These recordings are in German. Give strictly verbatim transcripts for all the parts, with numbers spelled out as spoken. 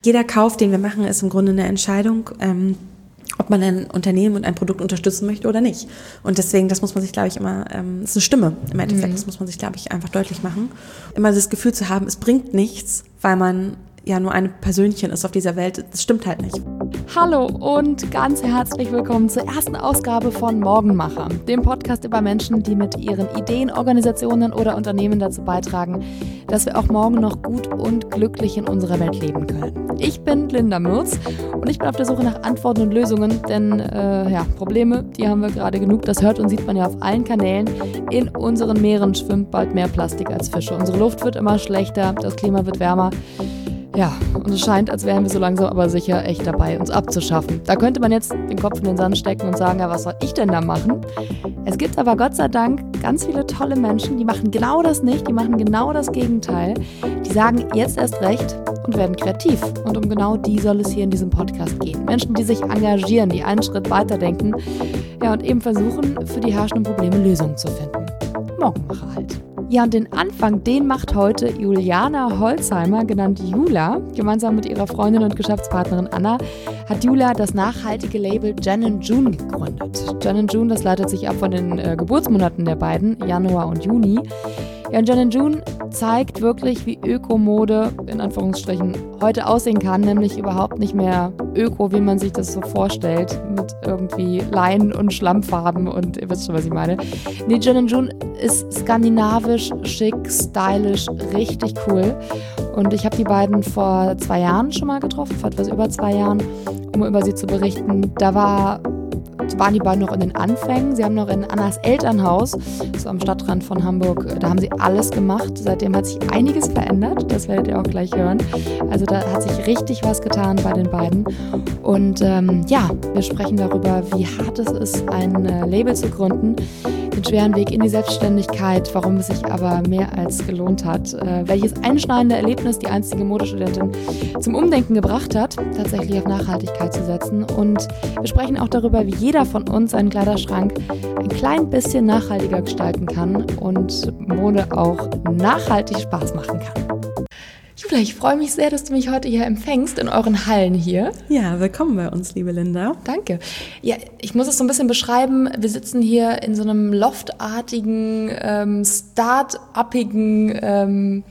Jeder Kauf, den wir machen, ist im Grunde eine Entscheidung, ähm, ob man ein Unternehmen und ein Produkt unterstützen möchte oder nicht. Und deswegen, das muss man sich, glaube ich, immer, ähm, das ist eine Stimme im Endeffekt, mhm. das muss man sich, glaube ich, einfach deutlich machen. Immer das Gefühl zu haben, es bringt nichts, weil man ja nur ein Persönchen ist auf dieser Welt, das stimmt halt nicht. Hallo und ganz herzlich willkommen zur ersten Ausgabe von Morgenmacher, dem Podcast über Menschen, die mit ihren Ideen, Organisationen oder Unternehmen dazu beitragen, dass wir auch morgen noch gut und glücklich in unserer Welt leben können. Ich bin Linda Mürz und ich bin auf der Suche nach Antworten und Lösungen, denn äh, ja, Probleme, die haben wir gerade genug, das hört und sieht man ja auf allen Kanälen. In unseren Meeren schwimmt bald mehr Plastik als Fische, unsere Luft wird immer schlechter, das Klima wird wärmer. Ja, und es scheint, als wären wir so langsam aber sicher echt dabei, uns abzuschaffen. Da könnte man jetzt den Kopf in den Sand stecken und sagen, ja, was soll ich denn da machen? Es gibt aber Gott sei Dank ganz viele tolle Menschen, die machen genau das nicht, die machen genau das Gegenteil. Die sagen jetzt erst recht und werden kreativ. Und um genau die soll es hier in diesem Podcast gehen. Menschen, die sich engagieren, die einen Schritt weiterdenken, ja, und eben versuchen, für die herrschenden Probleme Lösungen zu finden. Morgenmacher halt. Ja, und den Anfang, den macht heute Juliana Holzheimer, genannt Jula. Gemeinsam mit ihrer Freundin und Geschäftspartnerin Anna hat Jula das nachhaltige Label Jen and June gegründet. Jen and June, das leitet sich ab von den äh, Geburtsmonaten der beiden, Januar und Juni. Ja, und Jen and June zeigt wirklich, wie Ökomode, in Anführungsstrichen, heute aussehen kann, nämlich überhaupt nicht mehr öko, wie man sich das so vorstellt, mit irgendwie Leinen und Schlammfarben und ihr wisst schon, was ich meine. Nee, Jen and June ist skandinavisch, schick, stylisch, richtig cool. Und ich habe die beiden vor zwei Jahren schon mal getroffen, vor etwas über zwei Jahren, um über sie zu berichten. Da war... waren die beiden noch in den Anfängen. Sie haben noch in Annas Elternhaus, so am Stadtrand von Hamburg, da haben sie alles gemacht. Seitdem hat sich einiges verändert, das werdet ihr auch gleich hören. Also da hat sich richtig was getan bei den beiden. Und ähm, ja, wir sprechen darüber, wie hart es ist, ein äh, Label zu gründen, den schweren Weg in die Selbstständigkeit, warum es sich aber mehr als gelohnt hat, äh, welches einschneidende Erlebnis die einstige Modestudentin zum Umdenken gebracht hat, tatsächlich auf Nachhaltigkeit zu setzen. Und wir sprechen auch darüber, wie jeder von uns seinen Kleiderschrank ein klein bisschen nachhaltiger gestalten kann und Mode auch nachhaltig Spaß machen kann. Jula, ich freue mich sehr, dass du mich heute hier empfängst in euren Hallen hier. Ja, willkommen bei uns, liebe Linda. Danke. Ja, ich muss es so ein bisschen beschreiben. Wir sitzen hier in so einem loftartigen, ähm, start-uppigen ähm,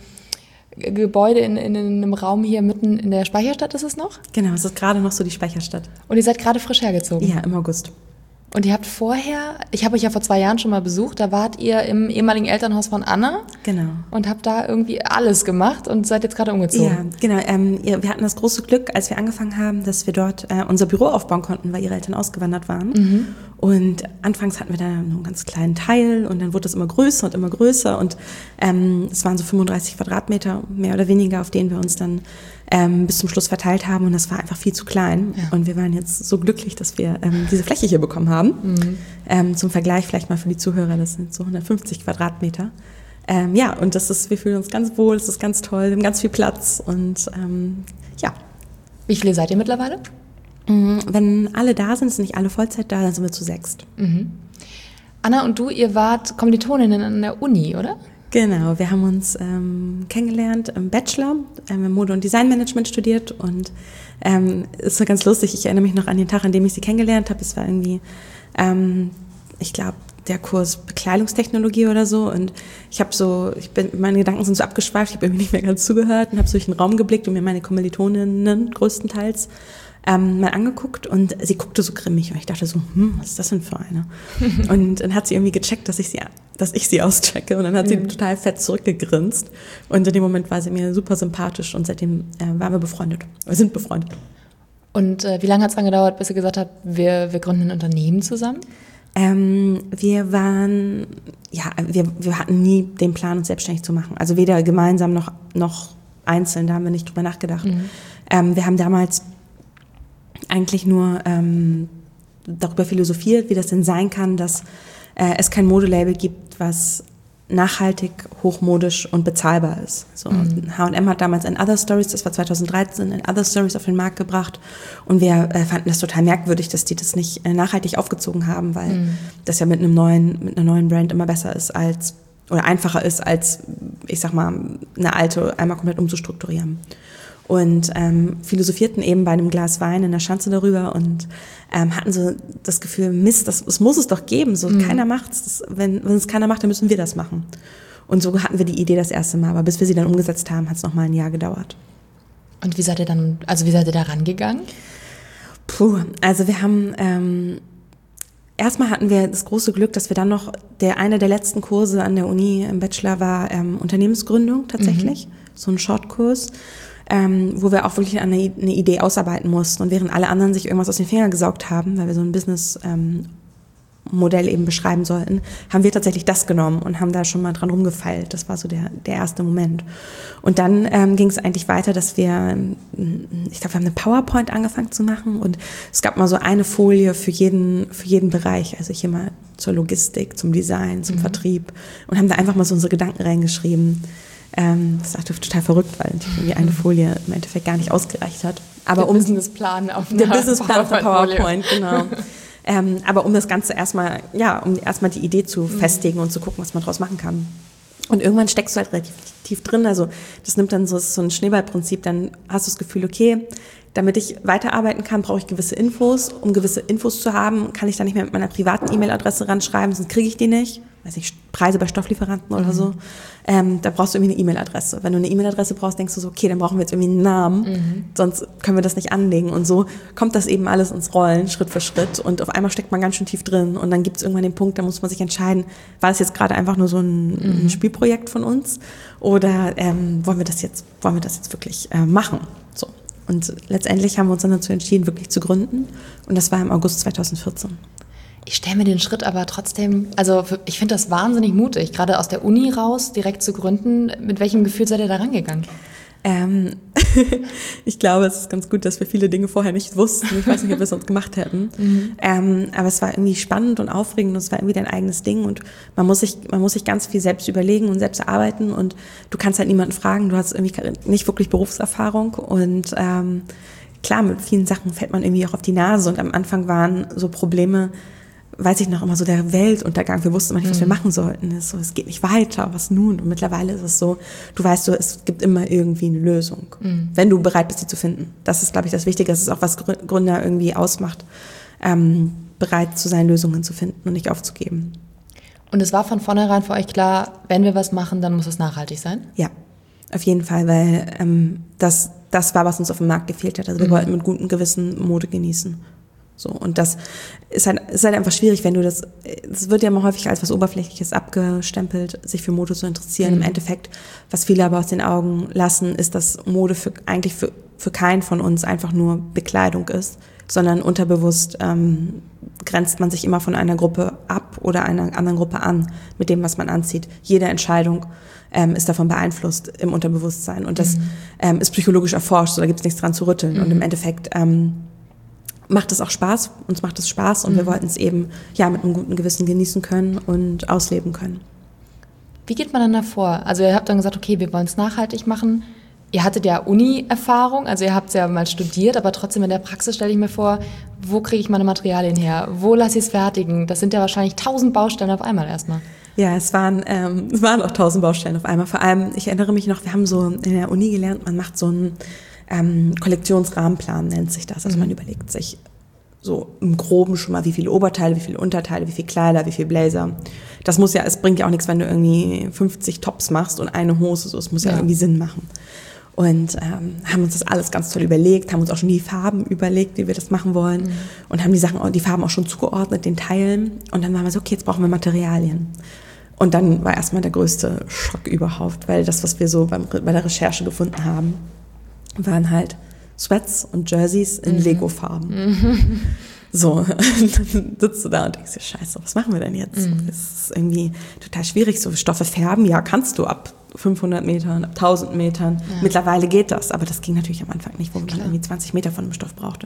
Gebäude in, in, in einem Raum hier mitten in der Speicherstadt, ist es noch? Genau, es ist gerade noch so die Speicherstadt. Und ihr seid gerade frisch hergezogen? Ja, im August. Und ihr habt vorher, ich habe euch ja vor zwei Jahren schon mal besucht, da wart ihr im ehemaligen Elternhaus von Anna. Genau. Und habt da irgendwie alles gemacht und seid jetzt gerade umgezogen. Ja, genau. Ähm, wir hatten das große Glück, als wir angefangen haben, dass wir dort äh, unser Büro aufbauen konnten, weil ihre Eltern ausgewandert waren. Mhm. Und anfangs hatten wir da nur einen ganz kleinen Teil und dann wurde es immer größer und immer größer. Und ähm, es waren so fünfunddreißig Quadratmeter, mehr oder weniger, auf denen wir uns dann ähm, bis zum Schluss verteilt haben. Und das war einfach viel zu klein. Ja. Und wir waren jetzt so glücklich, dass wir ähm, diese Fläche hier bekommen haben. Mhm. Ähm, zum Vergleich vielleicht mal für die Zuhörer, das sind so hundertfünfzig Quadratmeter. Ähm, ja, und das ist, wir fühlen uns ganz wohl, es ist ganz toll, wir haben ganz viel Platz und ähm, ja. Wie viele seid ihr mittlerweile? Wenn alle da sind, sind nicht alle Vollzeit da, dann sind wir zu sechst. Mhm. Anna und du, ihr wart Kommilitoninnen an der Uni, oder? Genau, wir haben uns ähm, kennengelernt im Bachelor, ähm, wir haben Mode- und Designmanagement studiert und ähm, ist so ganz lustig, ich erinnere mich noch an den Tag, an dem ich sie kennengelernt habe, es war irgendwie, ähm, ich glaube, der Kurs Bekleidungstechnologie oder so und ich habe so, ich bin, meine Gedanken sind so abgeschweift, ich habe irgendwie nicht mehr ganz zugehört und habe so durch den Raum geblickt und mir meine Kommilitoninnen größtenteils ähm, mal angeguckt und sie guckte so grimmig und ich dachte so, hm, was ist das denn für eine? Und dann hat sie irgendwie gecheckt, dass ich sie, dass ich sie auschecke und dann hat sie mhm. total fett zurückgegrinst und in dem Moment war sie mir super sympathisch und seitdem äh, waren wir befreundet, wir sind befreundet. Und äh, wie lange hat es dann gedauert, bis ihr gesagt habt, wir, wir gründen ein Unternehmen zusammen? Ähm, wir waren, ja, wir, wir hatten nie den Plan, uns selbstständig zu machen. Also weder gemeinsam noch, noch einzeln, da haben wir nicht drüber nachgedacht. Mhm. Ähm, wir haben damals eigentlich nur ähm, darüber philosophiert, wie das denn sein kann, dass äh, es kein Modelabel gibt, was nachhaltig, hochmodisch und bezahlbar ist. So, mhm. H und M hat damals ein Other Stories, das war zweitausenddreizehn, ein Other Stories auf den Markt gebracht und wir äh, fanden das total merkwürdig, dass die das nicht äh, nachhaltig aufgezogen haben, weil mhm. das ja mit einem neuen, mit einer neuen Brand immer besser ist als, oder einfacher ist als, ich sag mal, eine alte einmal komplett umzustrukturieren. und ähm, philosophierten eben bei einem Glas Wein in der Schanze darüber und ähm, hatten so das Gefühl, Mist, das, das muss es doch geben, so mhm. keiner macht's. Das, wenn, wenn es keiner macht, dann müssen wir das machen. Und so hatten wir die Idee das erste Mal, aber bis wir sie dann umgesetzt haben, hat es noch mal ein Jahr gedauert. Und wie seid ihr dann, also wie seid ihr da rangegangen? Puh, also wir haben, ähm, erstmal hatten wir das große Glück, dass wir dann noch, der eine der letzten Kurse an der Uni im Bachelor war ähm, Unternehmensgründung tatsächlich, mhm. so ein Shortkurs, ähm, wo wir auch wirklich eine, eine Idee ausarbeiten mussten. Und während alle anderen sich irgendwas aus den Fingern gesaugt haben, weil wir so ein Business ähm, Modell eben beschreiben sollten, haben wir tatsächlich das genommen und haben da schon mal dran rumgefeilt. Das war so der, der erste Moment. Und dann ähm, ging es eigentlich weiter, dass wir, ich glaube, wir haben eine PowerPoint angefangen zu machen und es gab mal so eine Folie für jeden, für jeden Bereich. Also hier mal zur Logistik, zum Design, zum mhm. Vertrieb und haben da einfach mal so unsere Gedanken reingeschrieben. Ähm, das ist total verrückt, weil irgendwie eine Folie im Endeffekt gar nicht ausgereicht hat. Aber der um Businessplan auf der Businessplan auf der PowerPoint, genau. Ähm, aber um das Ganze erstmal, ja, um erstmal die Idee zu festigen und zu gucken, was man draus machen kann. Und irgendwann steckst du halt relativ tief drin, also das nimmt dann so, so ein Schneeballprinzip, dann hast du das Gefühl, okay, damit ich weiterarbeiten kann, brauche ich gewisse Infos. Um gewisse Infos zu haben, kann ich dann nicht mehr mit meiner privaten E-Mail-Adresse ranschreiben, sonst kriege ich die nicht. Weiß nicht, Preise bei Stofflieferanten oder mhm. so. Ähm, da brauchst du irgendwie eine E-Mail-Adresse. Wenn du eine E-Mail-Adresse brauchst, denkst du so, okay, dann brauchen wir jetzt irgendwie einen Namen, mhm. sonst können wir das nicht anlegen. Und so kommt das eben alles ins Rollen, Schritt für Schritt. Und auf einmal steckt man ganz schön tief drin. Und dann gibt es irgendwann den Punkt, da muss man sich entscheiden, war das jetzt gerade einfach nur so ein, mhm. ein Spielprojekt von uns oder ähm, wollen wir das jetzt, wollen wir das jetzt wirklich äh, machen? So. Und letztendlich haben wir uns dann dazu entschieden, wirklich zu gründen. Und das war im August zweitausendvierzehn. Ich stelle mir den Schritt aber trotzdem, also ich finde das wahnsinnig mutig, gerade aus der Uni raus, direkt zu gründen. Mit welchem Gefühl seid ihr da rangegangen? Ähm, ich glaube, es ist ganz gut, dass wir viele Dinge vorher nicht wussten. Ich weiß nicht, ob wir es sonst gemacht hätten. Mhm. Ähm, aber es war irgendwie spannend und aufregend und es war irgendwie dein eigenes Ding und man muss sich, man muss sich ganz viel selbst überlegen und selbst erarbeiten und du kannst halt niemanden fragen. Du hast irgendwie nicht wirklich Berufserfahrung und ähm, klar, mit vielen Sachen fällt man irgendwie auch auf die Nase und am Anfang waren so Probleme, weiß ich noch immer so, der Weltuntergang. Wir wussten immer nicht, was wir machen sollten. Es, so, es geht nicht weiter, was nun? Und mittlerweile ist es so, du weißt so, es gibt immer irgendwie eine Lösung, mhm. wenn du bereit bist, sie zu finden. Das ist, glaube ich, das Wichtige. Das ist auch, was Gründer irgendwie ausmacht, ähm, bereit zu sein, Lösungen zu finden und nicht aufzugeben. Und es war von vornherein für euch klar, wenn wir was machen, dann muss es nachhaltig sein? Ja, auf jeden Fall, weil ähm, das, das war, was uns auf dem Markt gefehlt hat. Also wir mhm. wollten mit gutem Gewissen Mode genießen. So, und das ist halt, ist halt einfach schwierig, wenn du das, es wird ja immer häufig als was Oberflächliches abgestempelt, sich für Mode zu interessieren. Mhm. Im Endeffekt, was viele aber aus den Augen lassen, ist, dass Mode für, eigentlich für, für keinen von uns einfach nur Bekleidung ist, sondern unterbewusst ähm, grenzt man sich immer von einer Gruppe ab oder einer anderen Gruppe an, mit dem, was man anzieht. Jede Entscheidung ähm, ist davon beeinflusst im Unterbewusstsein. Und das mhm. ähm, ist psychologisch erforscht, so da gibt es nichts dran zu rütteln. Mhm. Und im Endeffekt ähm, macht es auch Spaß, uns macht es Spaß und mhm. wir wollten es eben ja mit einem guten Gewissen genießen können und ausleben können. Wie geht man dann davor? Also ihr habt dann gesagt, okay, wir wollen es nachhaltig machen. Ihr hattet ja Uni-Erfahrung, also ihr habt es ja mal studiert, aber trotzdem in der Praxis stelle ich mir vor, wo kriege ich meine Materialien her? Wo lasse ich es fertigen? Das sind ja wahrscheinlich tausend Baustellen auf einmal erstmal. Ja, es waren, ähm, es waren auch tausend Baustellen auf einmal. Vor allem, ich erinnere mich noch, wir haben so in der Uni gelernt, man macht so einen ähm, Kollektionsrahmenplan, nennt sich das. Also man überlegt sich so im Groben schon mal, wie viele Oberteile, wie viele Unterteile, wie viele Kleider, wie viele Blazer. Das muss ja, es bringt ja auch nichts, wenn du irgendwie fünfzig Tops machst und eine Hose, so, es muss ja, ja irgendwie Sinn machen. Und ähm, haben uns das alles ganz toll überlegt, haben uns auch schon die Farben überlegt, wie wir das machen wollen mhm. und haben die Sachen, die Farben auch schon zugeordnet, den Teilen. Und dann waren wir so, okay, jetzt brauchen wir Materialien. Und dann war erstmal der größte Schock überhaupt, weil das, was wir so beim, bei der Recherche gefunden haben, waren halt Sweats und Jerseys in mhm. Lego-Farben. Mhm. So, dann sitzt du da und denkst dir, scheiße, was machen wir denn jetzt? Mhm. Das ist irgendwie total schwierig, so Stoffe färben, ja, kannst du ab fünfhundert Metern, ab tausend Metern. Ja. Mittlerweile geht das, aber das ging natürlich am Anfang nicht, wo man irgendwie zwanzig Meter von dem Stoff brauchte.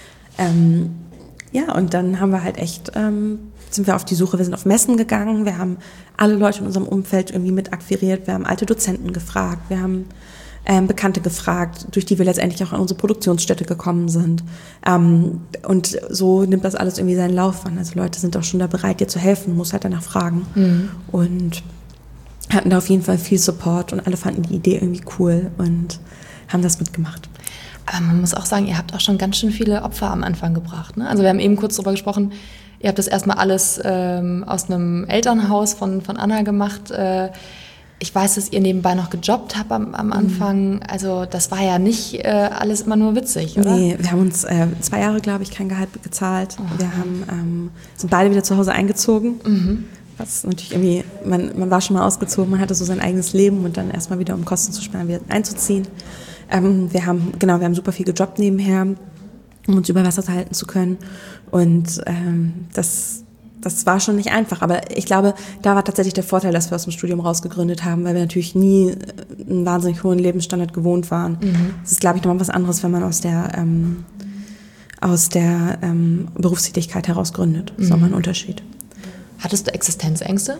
Ähm, ja, und dann haben wir halt echt, ähm, sind wir auf die Suche, wir sind auf Messen gegangen, wir haben alle Leute in unserem Umfeld irgendwie mit akquiriert, wir haben alte Dozenten gefragt, wir haben ähm, Bekannte gefragt, durch die wir letztendlich auch an unsere Produktionsstätte gekommen sind. Ähm, und so nimmt das alles irgendwie seinen Lauf an. Also Leute sind auch schon da bereit, dir zu helfen, muss halt danach fragen. Mhm. Und hatten da auf jeden Fall viel Support und alle fanden die Idee irgendwie cool und haben das mitgemacht. Aber man muss auch sagen, ihr habt auch schon ganz schön viele Opfer am Anfang gebracht. Ne? Also wir haben eben kurz darüber gesprochen, ihr habt das erstmal alles ähm, aus einem Elternhaus von, von Anna gemacht. Äh, ich weiß, dass ihr nebenbei noch gejobbt habt am, am Anfang. Mhm. Also das war ja nicht äh, alles immer nur witzig, oder? Nee, wir haben uns äh, zwei Jahre, glaube ich, kein Gehalt gezahlt. Oh. Wir haben, ähm, sind beide wieder zu Hause eingezogen. Mhm. Was natürlich irgendwie, man, man war schon mal ausgezogen, man hatte so sein eigenes Leben und dann erstmal wieder, um Kosten zu sparen, wieder einzuziehen. Ähm, wir haben, genau, wir haben super viel gejobbt nebenher, um uns über Wasser halten zu können. Und ähm, das, das war schon nicht einfach. Aber ich glaube, da war tatsächlich der Vorteil, dass wir aus dem Studium rausgegründet haben, weil wir natürlich nie einen wahnsinnig hohen Lebensstandard gewohnt waren. Mhm. Das ist, glaube ich, nochmal was anderes, wenn man aus der, ähm, aus der ähm, Berufstätigkeit heraus gründet. Das ist nochmal ein Unterschied. Hattest du Existenzängste?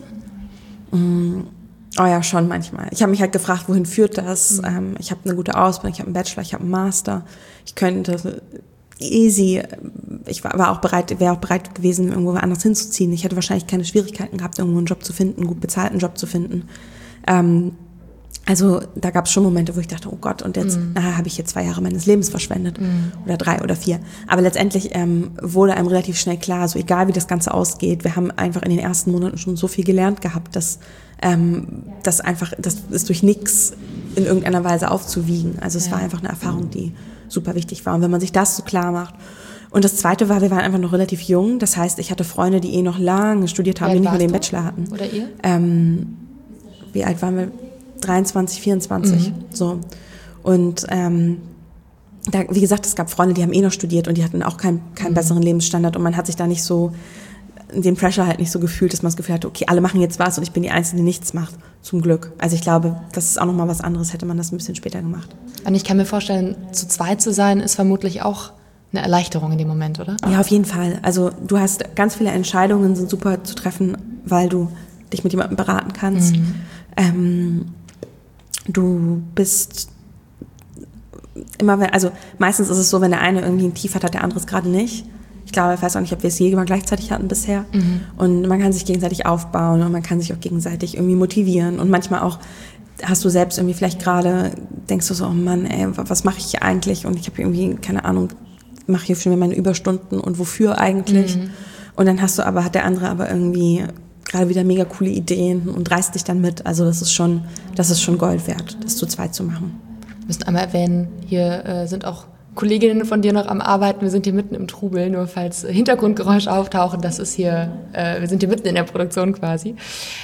Mm, oh ja, schon manchmal. Ich habe mich halt gefragt, wohin führt das? Mhm. Ähm, ich habe eine gute Ausbildung, ich habe einen Bachelor, ich habe einen Master. Ich könnte easy, ich war, war auch bereit, wäre auch bereit gewesen, irgendwo anders hinzuziehen. Ich hätte wahrscheinlich keine Schwierigkeiten gehabt, irgendwo einen Job zu finden, einen gut bezahlten Job zu finden. Ähm, also da gab es schon Momente, wo ich dachte, oh Gott, und jetzt mm. habe ich hier zwei Jahre meines Lebens verschwendet. Mm. Oder drei oder vier. Aber letztendlich ähm, wurde einem relativ schnell klar, so egal wie das Ganze ausgeht, wir haben einfach in den ersten Monaten schon so viel gelernt gehabt, dass ähm, das einfach, das ist durch nichts in irgendeiner Weise aufzuwiegen. Also es ja. war einfach eine Erfahrung, die super wichtig war. Und wenn man sich das so klar macht. Und das Zweite war, wir waren einfach noch relativ jung. Das heißt, ich hatte Freunde, die eh noch lange studiert haben, die nicht mehr den Bachelor hatten. Oder ihr? Ähm, wie alt waren wir? dreiundzwanzig, vierundzwanzig. Mhm. So. Und ähm, da, wie gesagt, es gab Freunde, die haben eh noch studiert und die hatten auch keinen keinen mhm. besseren Lebensstandard. Und man hat sich da nicht so, den Pressure halt nicht so gefühlt, dass man das Gefühl hatte, okay, alle machen jetzt was und ich bin die Einzige, die nichts macht. Zum Glück. Also ich glaube, das ist auch nochmal was anderes, hätte man das ein bisschen später gemacht. Und ich kann mir vorstellen, zu zweit zu sein, ist vermutlich auch eine Erleichterung in dem Moment, oder? Ja, auf jeden Fall. Also du hast ganz viele Entscheidungen, sind super zu treffen, weil du dich mit jemandem beraten kannst. Mhm. Ähm, du bist immer, wenn, also meistens ist es so, wenn der eine irgendwie ein Tief hat, hat der andere es gerade nicht. Ich glaube, ich weiß auch nicht, ob wir es je immer gleichzeitig hatten bisher. Mhm. Und man kann sich gegenseitig aufbauen und man kann sich auch gegenseitig irgendwie motivieren. Und manchmal auch hast du selbst irgendwie vielleicht gerade, denkst du so, oh Mann, ey, was mache ich hier eigentlich? Und ich habe irgendwie, keine Ahnung, mache hier schon wieder meine Überstunden und wofür eigentlich? Mhm. Und dann hast du aber, hat der andere aber irgendwie gerade wieder mega coole Ideen und reißt dich dann mit. Also das ist schon, das ist schon Gold wert, das zu zweit zu machen. Wir müssen einmal erwähnen, hier äh, sind auch Kolleginnen von dir noch am Arbeiten. Wir sind hier mitten im Trubel, nur falls Hintergrundgeräusche auftauchen, das ist hier, äh, wir sind hier mitten in der Produktion quasi.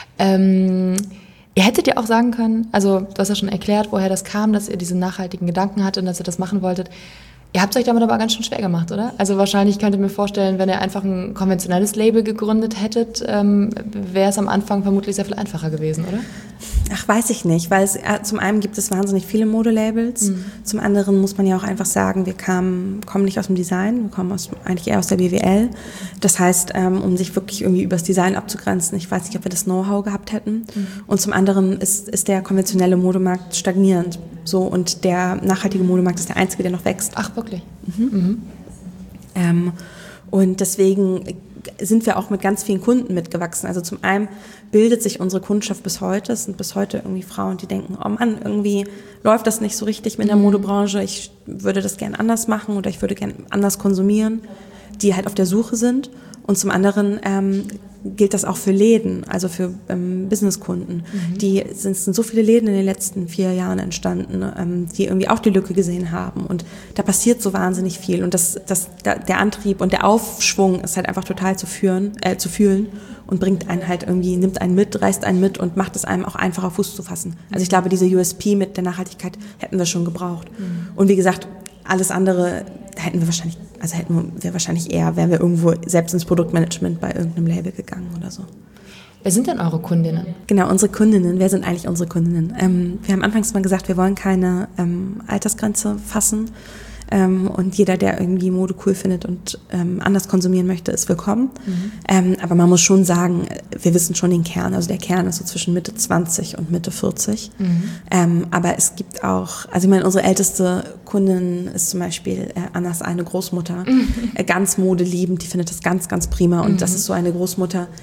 Ähm, ihr hättet ja auch sagen können, also du hast ja schon erklärt, woher das kam, dass ihr diese nachhaltigen Gedanken hattet und dass ihr das machen wolltet. Ihr habt es euch damit aber ganz schön schwer gemacht, oder? Also wahrscheinlich könnt ihr mir vorstellen, wenn ihr einfach ein konventionelles Label gegründet hättet, ähm, wäre es am Anfang vermutlich sehr viel einfacher gewesen, oder? Ach, weiß ich nicht, weil es äh, zum einen gibt es wahnsinnig viele Modelabels, mhm. zum anderen muss man ja auch einfach sagen, wir kamen, kommen nicht aus dem Design, wir kommen aus, eigentlich eher aus der B W L. Das heißt, ähm, um sich wirklich irgendwie übers Design abzugrenzen, ich weiß nicht, ob wir das Know-how gehabt hätten. Mhm. Und zum anderen ist, ist der konventionelle Modemarkt stagnierend. So, und der nachhaltige Modemarkt ist der einzige, der noch wächst. Ach, wirklich? Mhm. Mhm. Ähm, und deswegen sind wir auch mit ganz vielen Kunden mitgewachsen. Also zum einen bildet sich unsere Kundschaft bis heute. Es sind bis heute irgendwie Frauen, die denken, oh Mann, irgendwie läuft das nicht so richtig mit der Modebranche. Ich würde das gern anders machen oder ich würde gern anders konsumieren, die halt auf der Suche sind. Und zum anderen ähm, gilt das auch für Läden, also für ähm, Businesskunden. Mhm. Die sind, sind so viele Läden in den letzten vier Jahren entstanden, ähm, die irgendwie auch die Lücke gesehen haben. Und da passiert so wahnsinnig viel. Und das, das, der Antrieb und der Aufschwung ist halt einfach total zu führen, äh, zu fühlen und bringt einen halt irgendwie, nimmt einen mit, reißt einen mit und macht es einem auch einfacher Fuß zu fassen. Also ich glaube, diese U S P mit der Nachhaltigkeit hätten wir schon gebraucht. Mhm. Und wie gesagt, alles andere hätten wir wahrscheinlich, also hätten wir wahrscheinlich eher, wären wir irgendwo selbst ins Produktmanagement bei irgendeinem Label gegangen oder so. Wer sind denn eure Kundinnen? Genau, unsere Kundinnen. Wer sind eigentlich unsere Kundinnen? Ähm, wir haben anfangs mal gesagt, wir wollen keine ähm, Altersgrenze fassen. Ähm, und jeder, der irgendwie Mode cool findet und ähm, anders konsumieren möchte, ist willkommen. Mhm. Ähm, aber man muss schon sagen, wir wissen schon den Kern. Also der Kern ist so zwischen Mitte zwanzig und Mitte vierzig. Mhm. Ähm, aber es gibt auch, also ich meine, unsere älteste Kundin ist zum Beispiel äh, Annas eine Großmutter, mhm. äh, ganz modeliebend, die findet das ganz, ganz prima. Und mhm. das ist so eine Großmutter,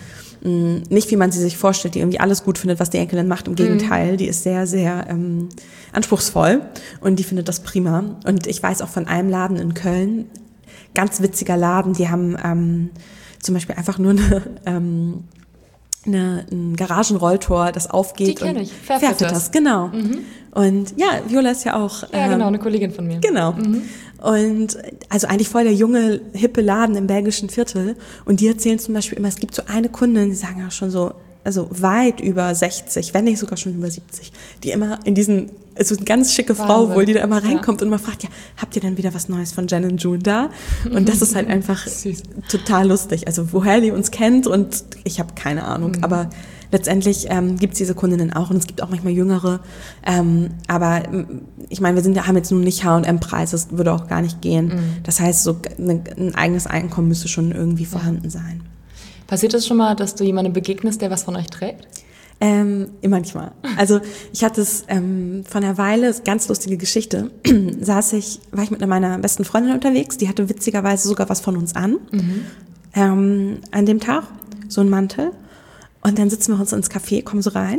mh, nicht, wie man sie sich vorstellt, die irgendwie alles gut findet, was die Enkelin macht. Im Gegenteil, mhm. die ist sehr, sehr ähm, anspruchsvoll und die findet das prima. Und ich weiß auch von einem Laden in Köln, ganz witziger Laden, die haben ähm, zum Beispiel einfach nur eine... Ähm, Eine, ein Garagenrolltor, das aufgeht. Die kenne ich. Fairfitters, genau. Mhm. Und ja, Viola ist ja auch... Ja, ähm, genau, eine Kollegin von mir. Genau. Mhm. Und also eigentlich voll der junge, hippe Laden im belgischen Viertel. Und die erzählen zum Beispiel immer, es gibt so eine Kundin, die sagen auch schon so, also weit über sechzig, wenn nicht sogar schon über siebzig, die immer in diesen, also eine ganz schicke Wahnsinn. Frau wohl, die da immer reinkommt ja. und immer fragt, ja, habt ihr denn wieder was Neues von Jen and June da? Und das ist halt einfach total lustig. Also woher die uns kennt und ich habe keine Ahnung, mhm. aber letztendlich ähm, gibt es diese Kundinnen auch und es gibt auch manchmal jüngere. Ähm, aber ich meine, wir sind, haben jetzt nun nicht H und M-Preis, das würde auch gar nicht gehen. Mhm. Das heißt, so eine, ein eigenes Einkommen müsste schon irgendwie vorhanden sein. Passiert das schon mal, dass du jemandem begegnest, der was von euch trägt? Ähm, manchmal. Also ich hatte es ähm, vor einer Weile, ganz lustige Geschichte, saß ich, war ich mit meiner besten Freundin unterwegs, die hatte witzigerweise sogar was von uns an, mhm. ähm, an dem Tag, so ein Mantel. Und dann sitzen wir uns ins Café, kommen so rein.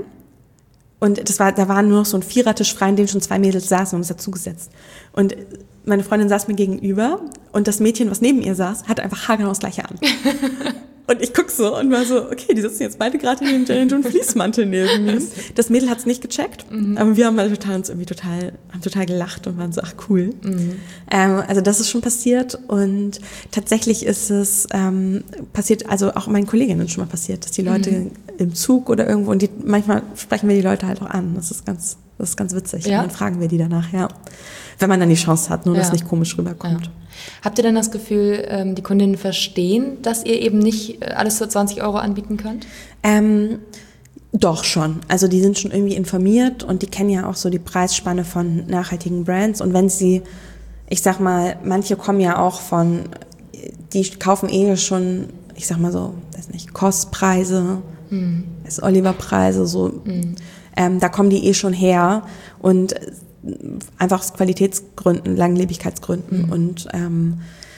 Und das war, da war nur noch so ein Vierertisch frei, in dem schon zwei Mädels saßen und uns dazugesetzt. Und meine Freundin saß mir gegenüber und das Mädchen, was neben ihr saß, hatte einfach haargenau das Gleiche an. Und ich guck so und war so, okay, die sitzen jetzt beide gerade in dem Jen and June Fließmantel neben mir. Das Mädel hat's nicht gecheckt, mhm. aber wir haben halt total, uns irgendwie total, haben total gelacht und waren so, ach cool. Mhm. Ähm, also das ist schon passiert und tatsächlich ist es ähm, passiert, also auch meinen Kolleginnen schon mal passiert, dass die Leute mhm. im Zug oder irgendwo, und die, manchmal sprechen wir die Leute halt auch an, das ist ganz, das ist ganz witzig. Ja? Und dann fragen wir die danach, ja. Wenn man dann die Chance hat, nur ja. dass es nicht komisch rüberkommt. Ja. Habt ihr denn das Gefühl, die Kundinnen verstehen, dass ihr eben nicht alles für zwanzig Euro anbieten könnt? Ähm, doch schon. Also die sind schon irgendwie informiert und die kennen ja auch so die Preisspanne von nachhaltigen Brands. Und wenn sie, ich sag mal, manche kommen ja auch von, die kaufen eh schon, ich sag mal so, weiß nicht, Kostpreise, hm. Oliver-Preise, so. Hm. Ähm, da kommen die eh schon her und einfach aus Qualitätsgründen, Langlebigkeitsgründen mhm. und ähm,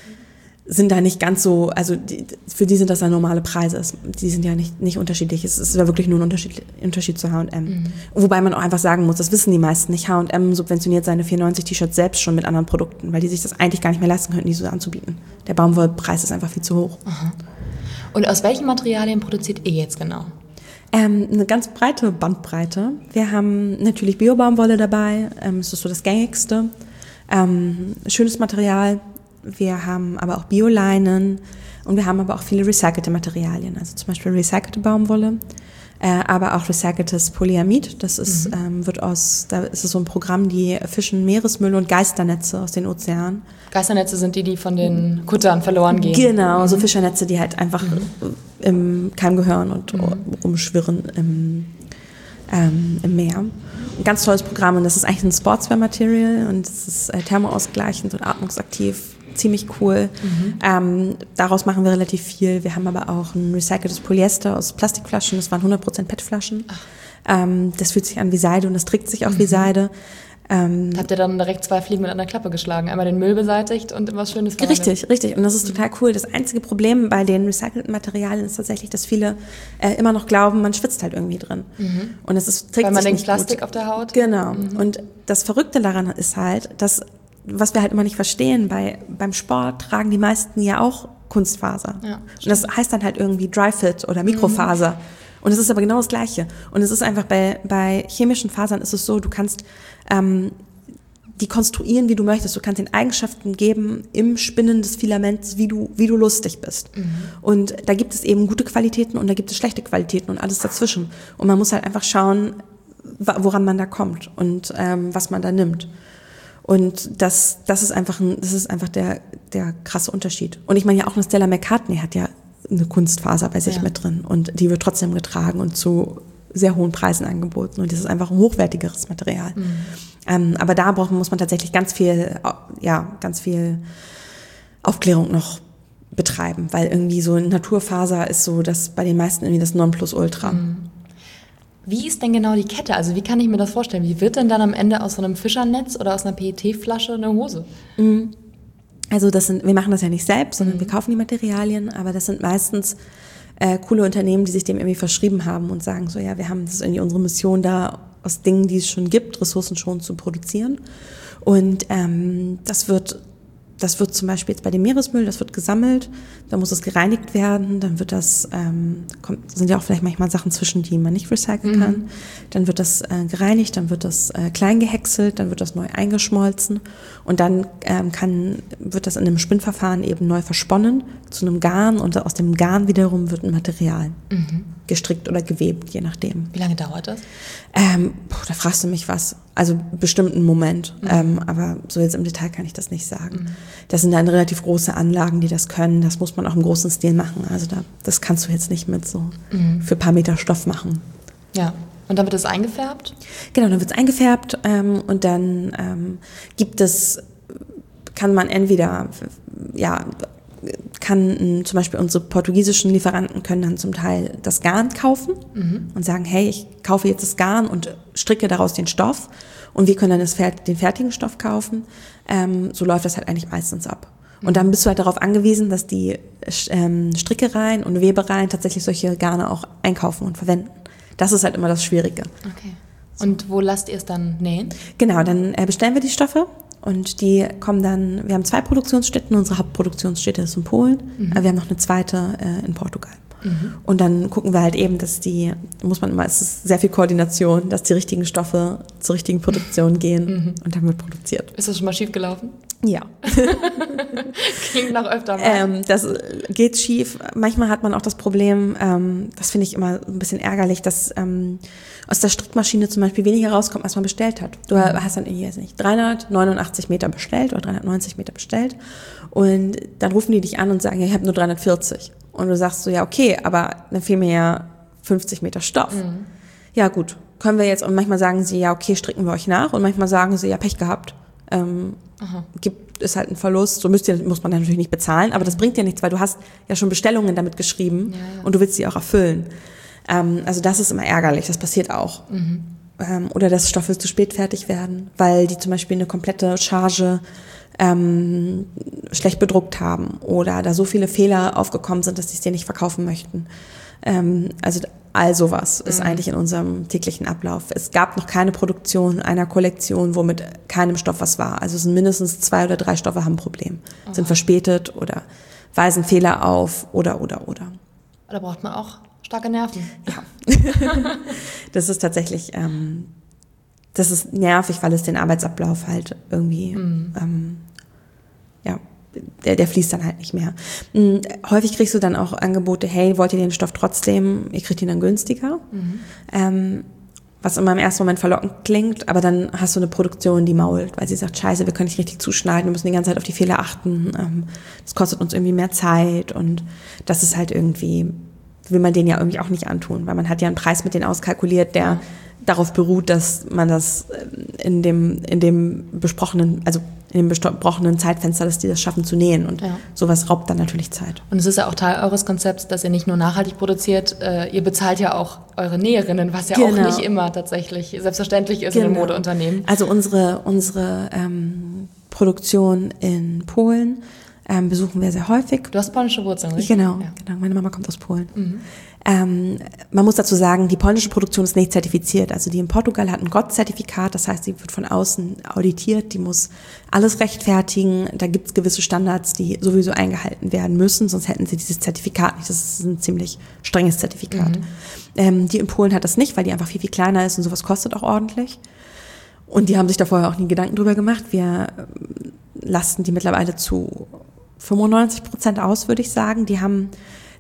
sind da nicht ganz so, also die, für die sind das ja normale Preise, die sind ja nicht, nicht unterschiedlich, es ist ja wirklich nur ein Unterschied, Unterschied zu H und M. Mhm. Wobei man auch einfach sagen muss, das wissen die meisten nicht, H und M subventioniert seine vierundneunzig T-Shirts selbst schon mit anderen Produkten, weil die sich das eigentlich gar nicht mehr leisten könnten, die so anzubieten. Der Baumwollpreis ist einfach viel zu hoch. Aha. Und aus welchen Materialien produziert ihr jetzt genau? Ähm, eine ganz breite Bandbreite. Wir haben natürlich Bio-Baumwolle dabei, ähm, das ist so das Gängigste. Ähm, schönes Material. Wir haben aber auch Bio-Leinen und wir haben aber auch viele recycelte Materialien, also zum Beispiel recycelte Baumwolle, äh, aber auch recyceltes Polyamid. Das ist, mhm. ähm, wird aus, da ist es so ein Programm, die fischen Meeresmüll und Geisternetze aus den Ozeanen. Geisternetze sind die, die von den Kuttern verloren gehen. Genau, mhm. so Fischernetze, die halt einfach mhm. im Keim gehören und mhm. rumschwirren im, ähm, im Meer. Ein ganz tolles Programm und das ist eigentlich ein Sportswear-Material und es ist äh, thermoausgleichend und atmungsaktiv. Ziemlich cool. Mhm. Ähm, daraus machen wir relativ viel. Wir haben aber auch ein recyceltes Polyester aus Plastikflaschen. Das waren hundert Prozent P E T-Flaschen. Ähm, das fühlt sich an wie Seide und das trägt sich auch mhm. wie Seide. Ähm, Habt ihr dann direkt zwei Fliegen mit einer Klappe geschlagen? Einmal den Müll beseitigt und was Schönes verwendet? Richtig, richtig. Und das ist total cool. Das einzige Problem bei den recycelten Materialien ist tatsächlich, dass viele äh, immer noch glauben, man schwitzt halt irgendwie drin. Mhm. Und es ist, trägt Weil man sich denkt, nicht Plastik gut. auf der Haut? Genau. Mhm. Und das Verrückte daran ist halt, dass was wir halt immer nicht verstehen, bei, beim Sport tragen die meisten ja auch Kunstfaser. Ja, und das heißt dann halt irgendwie Dry-Fit oder Mikrofaser. Mhm. Und es ist aber genau das Gleiche. Und es ist einfach bei, bei chemischen Fasern ist es so, du kannst ähm, die konstruieren, wie du möchtest. Du kannst den Eigenschaften geben im Spinnen des Filaments, wie du, wie du lustig bist. Mhm. Und da gibt es eben gute Qualitäten und da gibt es schlechte Qualitäten und alles dazwischen. Und man muss halt einfach schauen, woran man da kommt und ähm, was man da nimmt. Und das, das ist einfach, ein, das ist einfach der, der krasse Unterschied. Und ich meine ja auch, eine Stella McCartney hat ja eine Kunstfaser bei sich ja. mit drin und die wird trotzdem getragen und zu sehr hohen Preisen angeboten. Und das ist einfach ein hochwertigeres Material. Mhm. Ähm, aber da braucht, muss man tatsächlich ganz viel, ja, ganz viel Aufklärung noch betreiben, weil irgendwie so eine Naturfaser ist so, dass bei den meisten irgendwie das Nonplusultra. Mhm. Wie ist denn genau die Kette? Also wie kann ich mir das vorstellen? Wie wird denn dann am Ende aus so einem Fischernetz oder aus einer P E T-Flasche eine Hose? Also das sind, wir machen das ja nicht selbst, sondern mhm. wir kaufen die Materialien, aber das sind meistens äh, coole Unternehmen, die sich dem irgendwie verschrieben haben und sagen so, ja, wir haben, das ist irgendwie unsere Mission da, aus Dingen, die es schon gibt, ressourcenschonend zu produzieren. Und ähm, das wird Das wird zum Beispiel jetzt bei dem Meeresmüll, das wird gesammelt, dann muss es gereinigt werden, dann wird das, ähm, kommt, sind ja auch vielleicht manchmal Sachen zwischen, die man nicht recyceln mhm. kann, dann wird das äh, gereinigt, dann wird das äh, klein gehäckselt, dann wird das neu eingeschmolzen und dann ähm, kann, wird das in einem Spinnverfahren eben neu versponnen zu einem Garn und aus dem Garn wiederum wird ein Material mhm. gestrickt oder gewebt, je nachdem. Wie lange dauert das? Ähm, puh, da fragst du mich was. Also bestimmt einen Moment, mhm. ähm, aber so jetzt im Detail kann ich das nicht sagen. Mhm. Das sind dann relativ große Anlagen, die das können. Das muss man auch im großen Stil machen. Also da, das kannst du jetzt nicht mit so mhm. für ein paar Meter Stoff machen. Ja, und dann wird es eingefärbt? Genau, dann wird es eingefärbt ähm, und dann ähm, gibt es, kann man entweder, ja, kann zum Beispiel unsere portugiesischen Lieferanten können dann zum Teil das Garn kaufen mhm. und sagen, hey, ich kaufe jetzt das Garn und stricke daraus den Stoff und wir können dann das, den fertigen Stoff kaufen. Ähm, so läuft das halt eigentlich meistens ab. Mhm. Und dann bist du halt darauf angewiesen, dass die ähm, Strickereien und Webereien tatsächlich solche Garne auch einkaufen und verwenden. Das ist halt immer das Schwierige. Okay. Und wo lasst ihr es dann nähen? Genau, dann äh, bestellen wir die Stoffe. Und die kommen dann, wir haben zwei Produktionsstätten, unsere Hauptproduktionsstätte ist in Polen, mhm. aber wir haben noch eine zweite äh, in Portugal. Mhm. Und dann gucken wir halt eben, dass die, muss man immer, es ist sehr viel Koordination, dass die richtigen Stoffe zur richtigen Produktion gehen mhm. und dann wird produziert. Ist das schon mal schief gelaufen? Ja. Klingt nach öfter mal. Ähm, das geht schief. Manchmal hat man auch das Problem, ähm, das finde ich immer ein bisschen ärgerlich, dass ähm, aus der Strickmaschine zum Beispiel weniger rauskommt, als man bestellt hat. Du mhm. hast dann irgendwie, weiß nicht, dreihundertneunundachtzig Meter bestellt oder dreihundertneunzig Meter bestellt und dann rufen die dich an und sagen, ja, ich habe nur dreihundertvierzig. Und du sagst so, ja, okay, aber dann fehlen mir ja fünfzig Meter Stoff. Mhm. Ja, gut, können wir jetzt, und manchmal sagen sie, ja, okay, stricken wir euch nach und manchmal sagen sie, ja, Pech gehabt. Ähm, gibt es halt einen Verlust, so müsst ihr, muss man natürlich nicht bezahlen, aber das bringt dir nichts, weil du hast ja schon Bestellungen damit geschrieben ja, ja. und du willst sie auch erfüllen. Ähm, also das ist immer ärgerlich, das passiert auch. Mhm. Ähm, oder dass Stoffe zu spät fertig werden, weil die zum Beispiel eine komplette Charge ähm, schlecht bedruckt haben oder da so viele Fehler aufgekommen sind, dass sie es dir nicht verkaufen möchten. Ähm, also all sowas ist mhm. eigentlich in unserem täglichen Ablauf. Es gab noch keine Produktion einer Kollektion, wo mit keinem Stoff was war. Also es sind mindestens zwei oder drei Stoffe haben ein Problem. Oh. Sind verspätet oder weisen Fehler auf oder, oder, oder. Da braucht man auch starke Nerven. Ja. Das ist tatsächlich, ähm, das ist nervig, weil es den Arbeitsablauf halt irgendwie, mhm. ähm, ja, Der, der fließt dann halt nicht mehr. Mhm. Häufig kriegst du dann auch Angebote, hey, wollt ihr den Stoff trotzdem, ihr kriegt ihn dann günstiger. Mhm. Ähm, was immer im ersten Moment verlockend klingt, aber dann hast du eine Produktion, die mault, weil sie sagt, scheiße, wir können nicht richtig zuschneiden, wir müssen die ganze Zeit auf die Fehler achten, ähm, das kostet uns irgendwie mehr Zeit und das ist halt irgendwie, will man denen ja irgendwie auch nicht antun, weil man hat ja einen Preis mit denen auskalkuliert, der ja. darauf beruht, dass man das in dem, in dem besprochenen, also in dem besprochenen Zeitfenster, dass die das schaffen zu nähen und ja. sowas raubt dann natürlich Zeit. Und es ist ja auch Teil eures Konzepts, dass ihr nicht nur nachhaltig produziert, äh, ihr bezahlt ja auch eure Näherinnen, was ja genau. auch nicht immer tatsächlich selbstverständlich ist genau. in einem Modeunternehmen. Also unsere, unsere ähm, Produktion in Polen ähm, besuchen wir sehr häufig. Du hast polnische Wurzeln, richtig? Genau, ja. genau. Meine Mama kommt aus Polen. Mhm. Ähm, man muss dazu sagen, die polnische Produktion ist nicht zertifiziert. Also die in Portugal hat ein G O T-Zertifikat, das heißt, sie wird von außen auditiert, die muss alles rechtfertigen. Da gibt es gewisse Standards, die sowieso eingehalten werden müssen, sonst hätten sie dieses Zertifikat nicht. Das ist ein ziemlich strenges Zertifikat. Mhm. Ähm, die in Polen hat das nicht, weil die einfach viel, viel kleiner ist und sowas kostet auch ordentlich. Und die haben sich da vorher auch nie Gedanken drüber gemacht. Wir lasten die mittlerweile zu fünfundneunzig Prozent aus, würde ich sagen. Die haben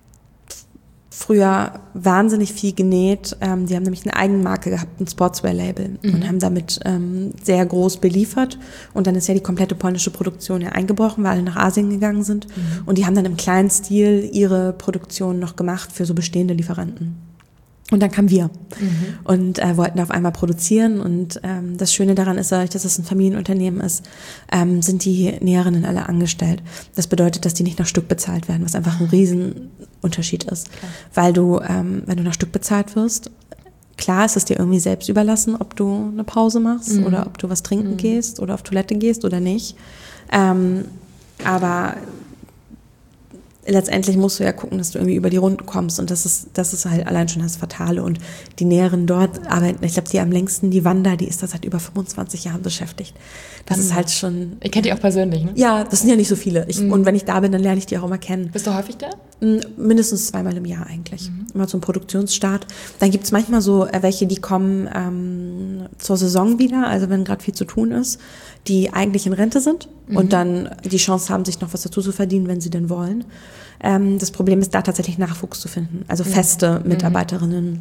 früher wahnsinnig viel genäht. Ähm, die haben nämlich eine Eigenmarke gehabt, ein Sportswear-Label mhm. und haben damit ähm, sehr groß beliefert. Und dann ist ja die komplette polnische Produktion ja eingebrochen, weil alle nach Asien gegangen sind. Mhm. Und die haben dann im kleinen Stil ihre Produktion noch gemacht für so bestehende Lieferanten. Und dann kamen wir mhm. und äh, wollten auf einmal produzieren. Und ähm, das Schöne daran ist, dass es ein Familienunternehmen ist, ähm, sind die Näherinnen alle angestellt. Das bedeutet, dass die nicht nach Stück bezahlt werden, was einfach ein Riesenunterschied ist. Klar. Weil du, ähm, wenn du nach Stück bezahlt wirst, klar ist es dir irgendwie selbst überlassen, ob du eine Pause machst mhm. oder ob du was trinken mhm. gehst oder auf Toilette gehst oder nicht. Ähm, aber letztendlich musst du ja gucken, dass du irgendwie über die Runden kommst und das ist, das ist halt allein schon das Fatale und die Näheren dort arbeiten, ich glaube, die am längsten, die Wanda, die ist da seit über fünfundzwanzig Jahren beschäftigt. Das Wanda. Ist halt schon... Ihr kennt die auch persönlich, ne? Ja, das sind ja nicht so viele. Ich, mhm. Und wenn ich da bin, dann lerne ich die auch immer kennen. Bist du häufig da? Mindestens zweimal im Jahr eigentlich. Mhm. Immer zum Produktionsstart. Dann gibt's manchmal so welche, die kommen ähm, zur Saison wieder, also wenn gerade viel zu tun ist, die eigentlich in Rente sind mhm. und dann die Chance haben, sich noch was dazu zu verdienen, wenn sie denn wollen. Ähm, das Problem ist, da tatsächlich Nachwuchs zu finden. Also feste mhm. Mitarbeiterinnen,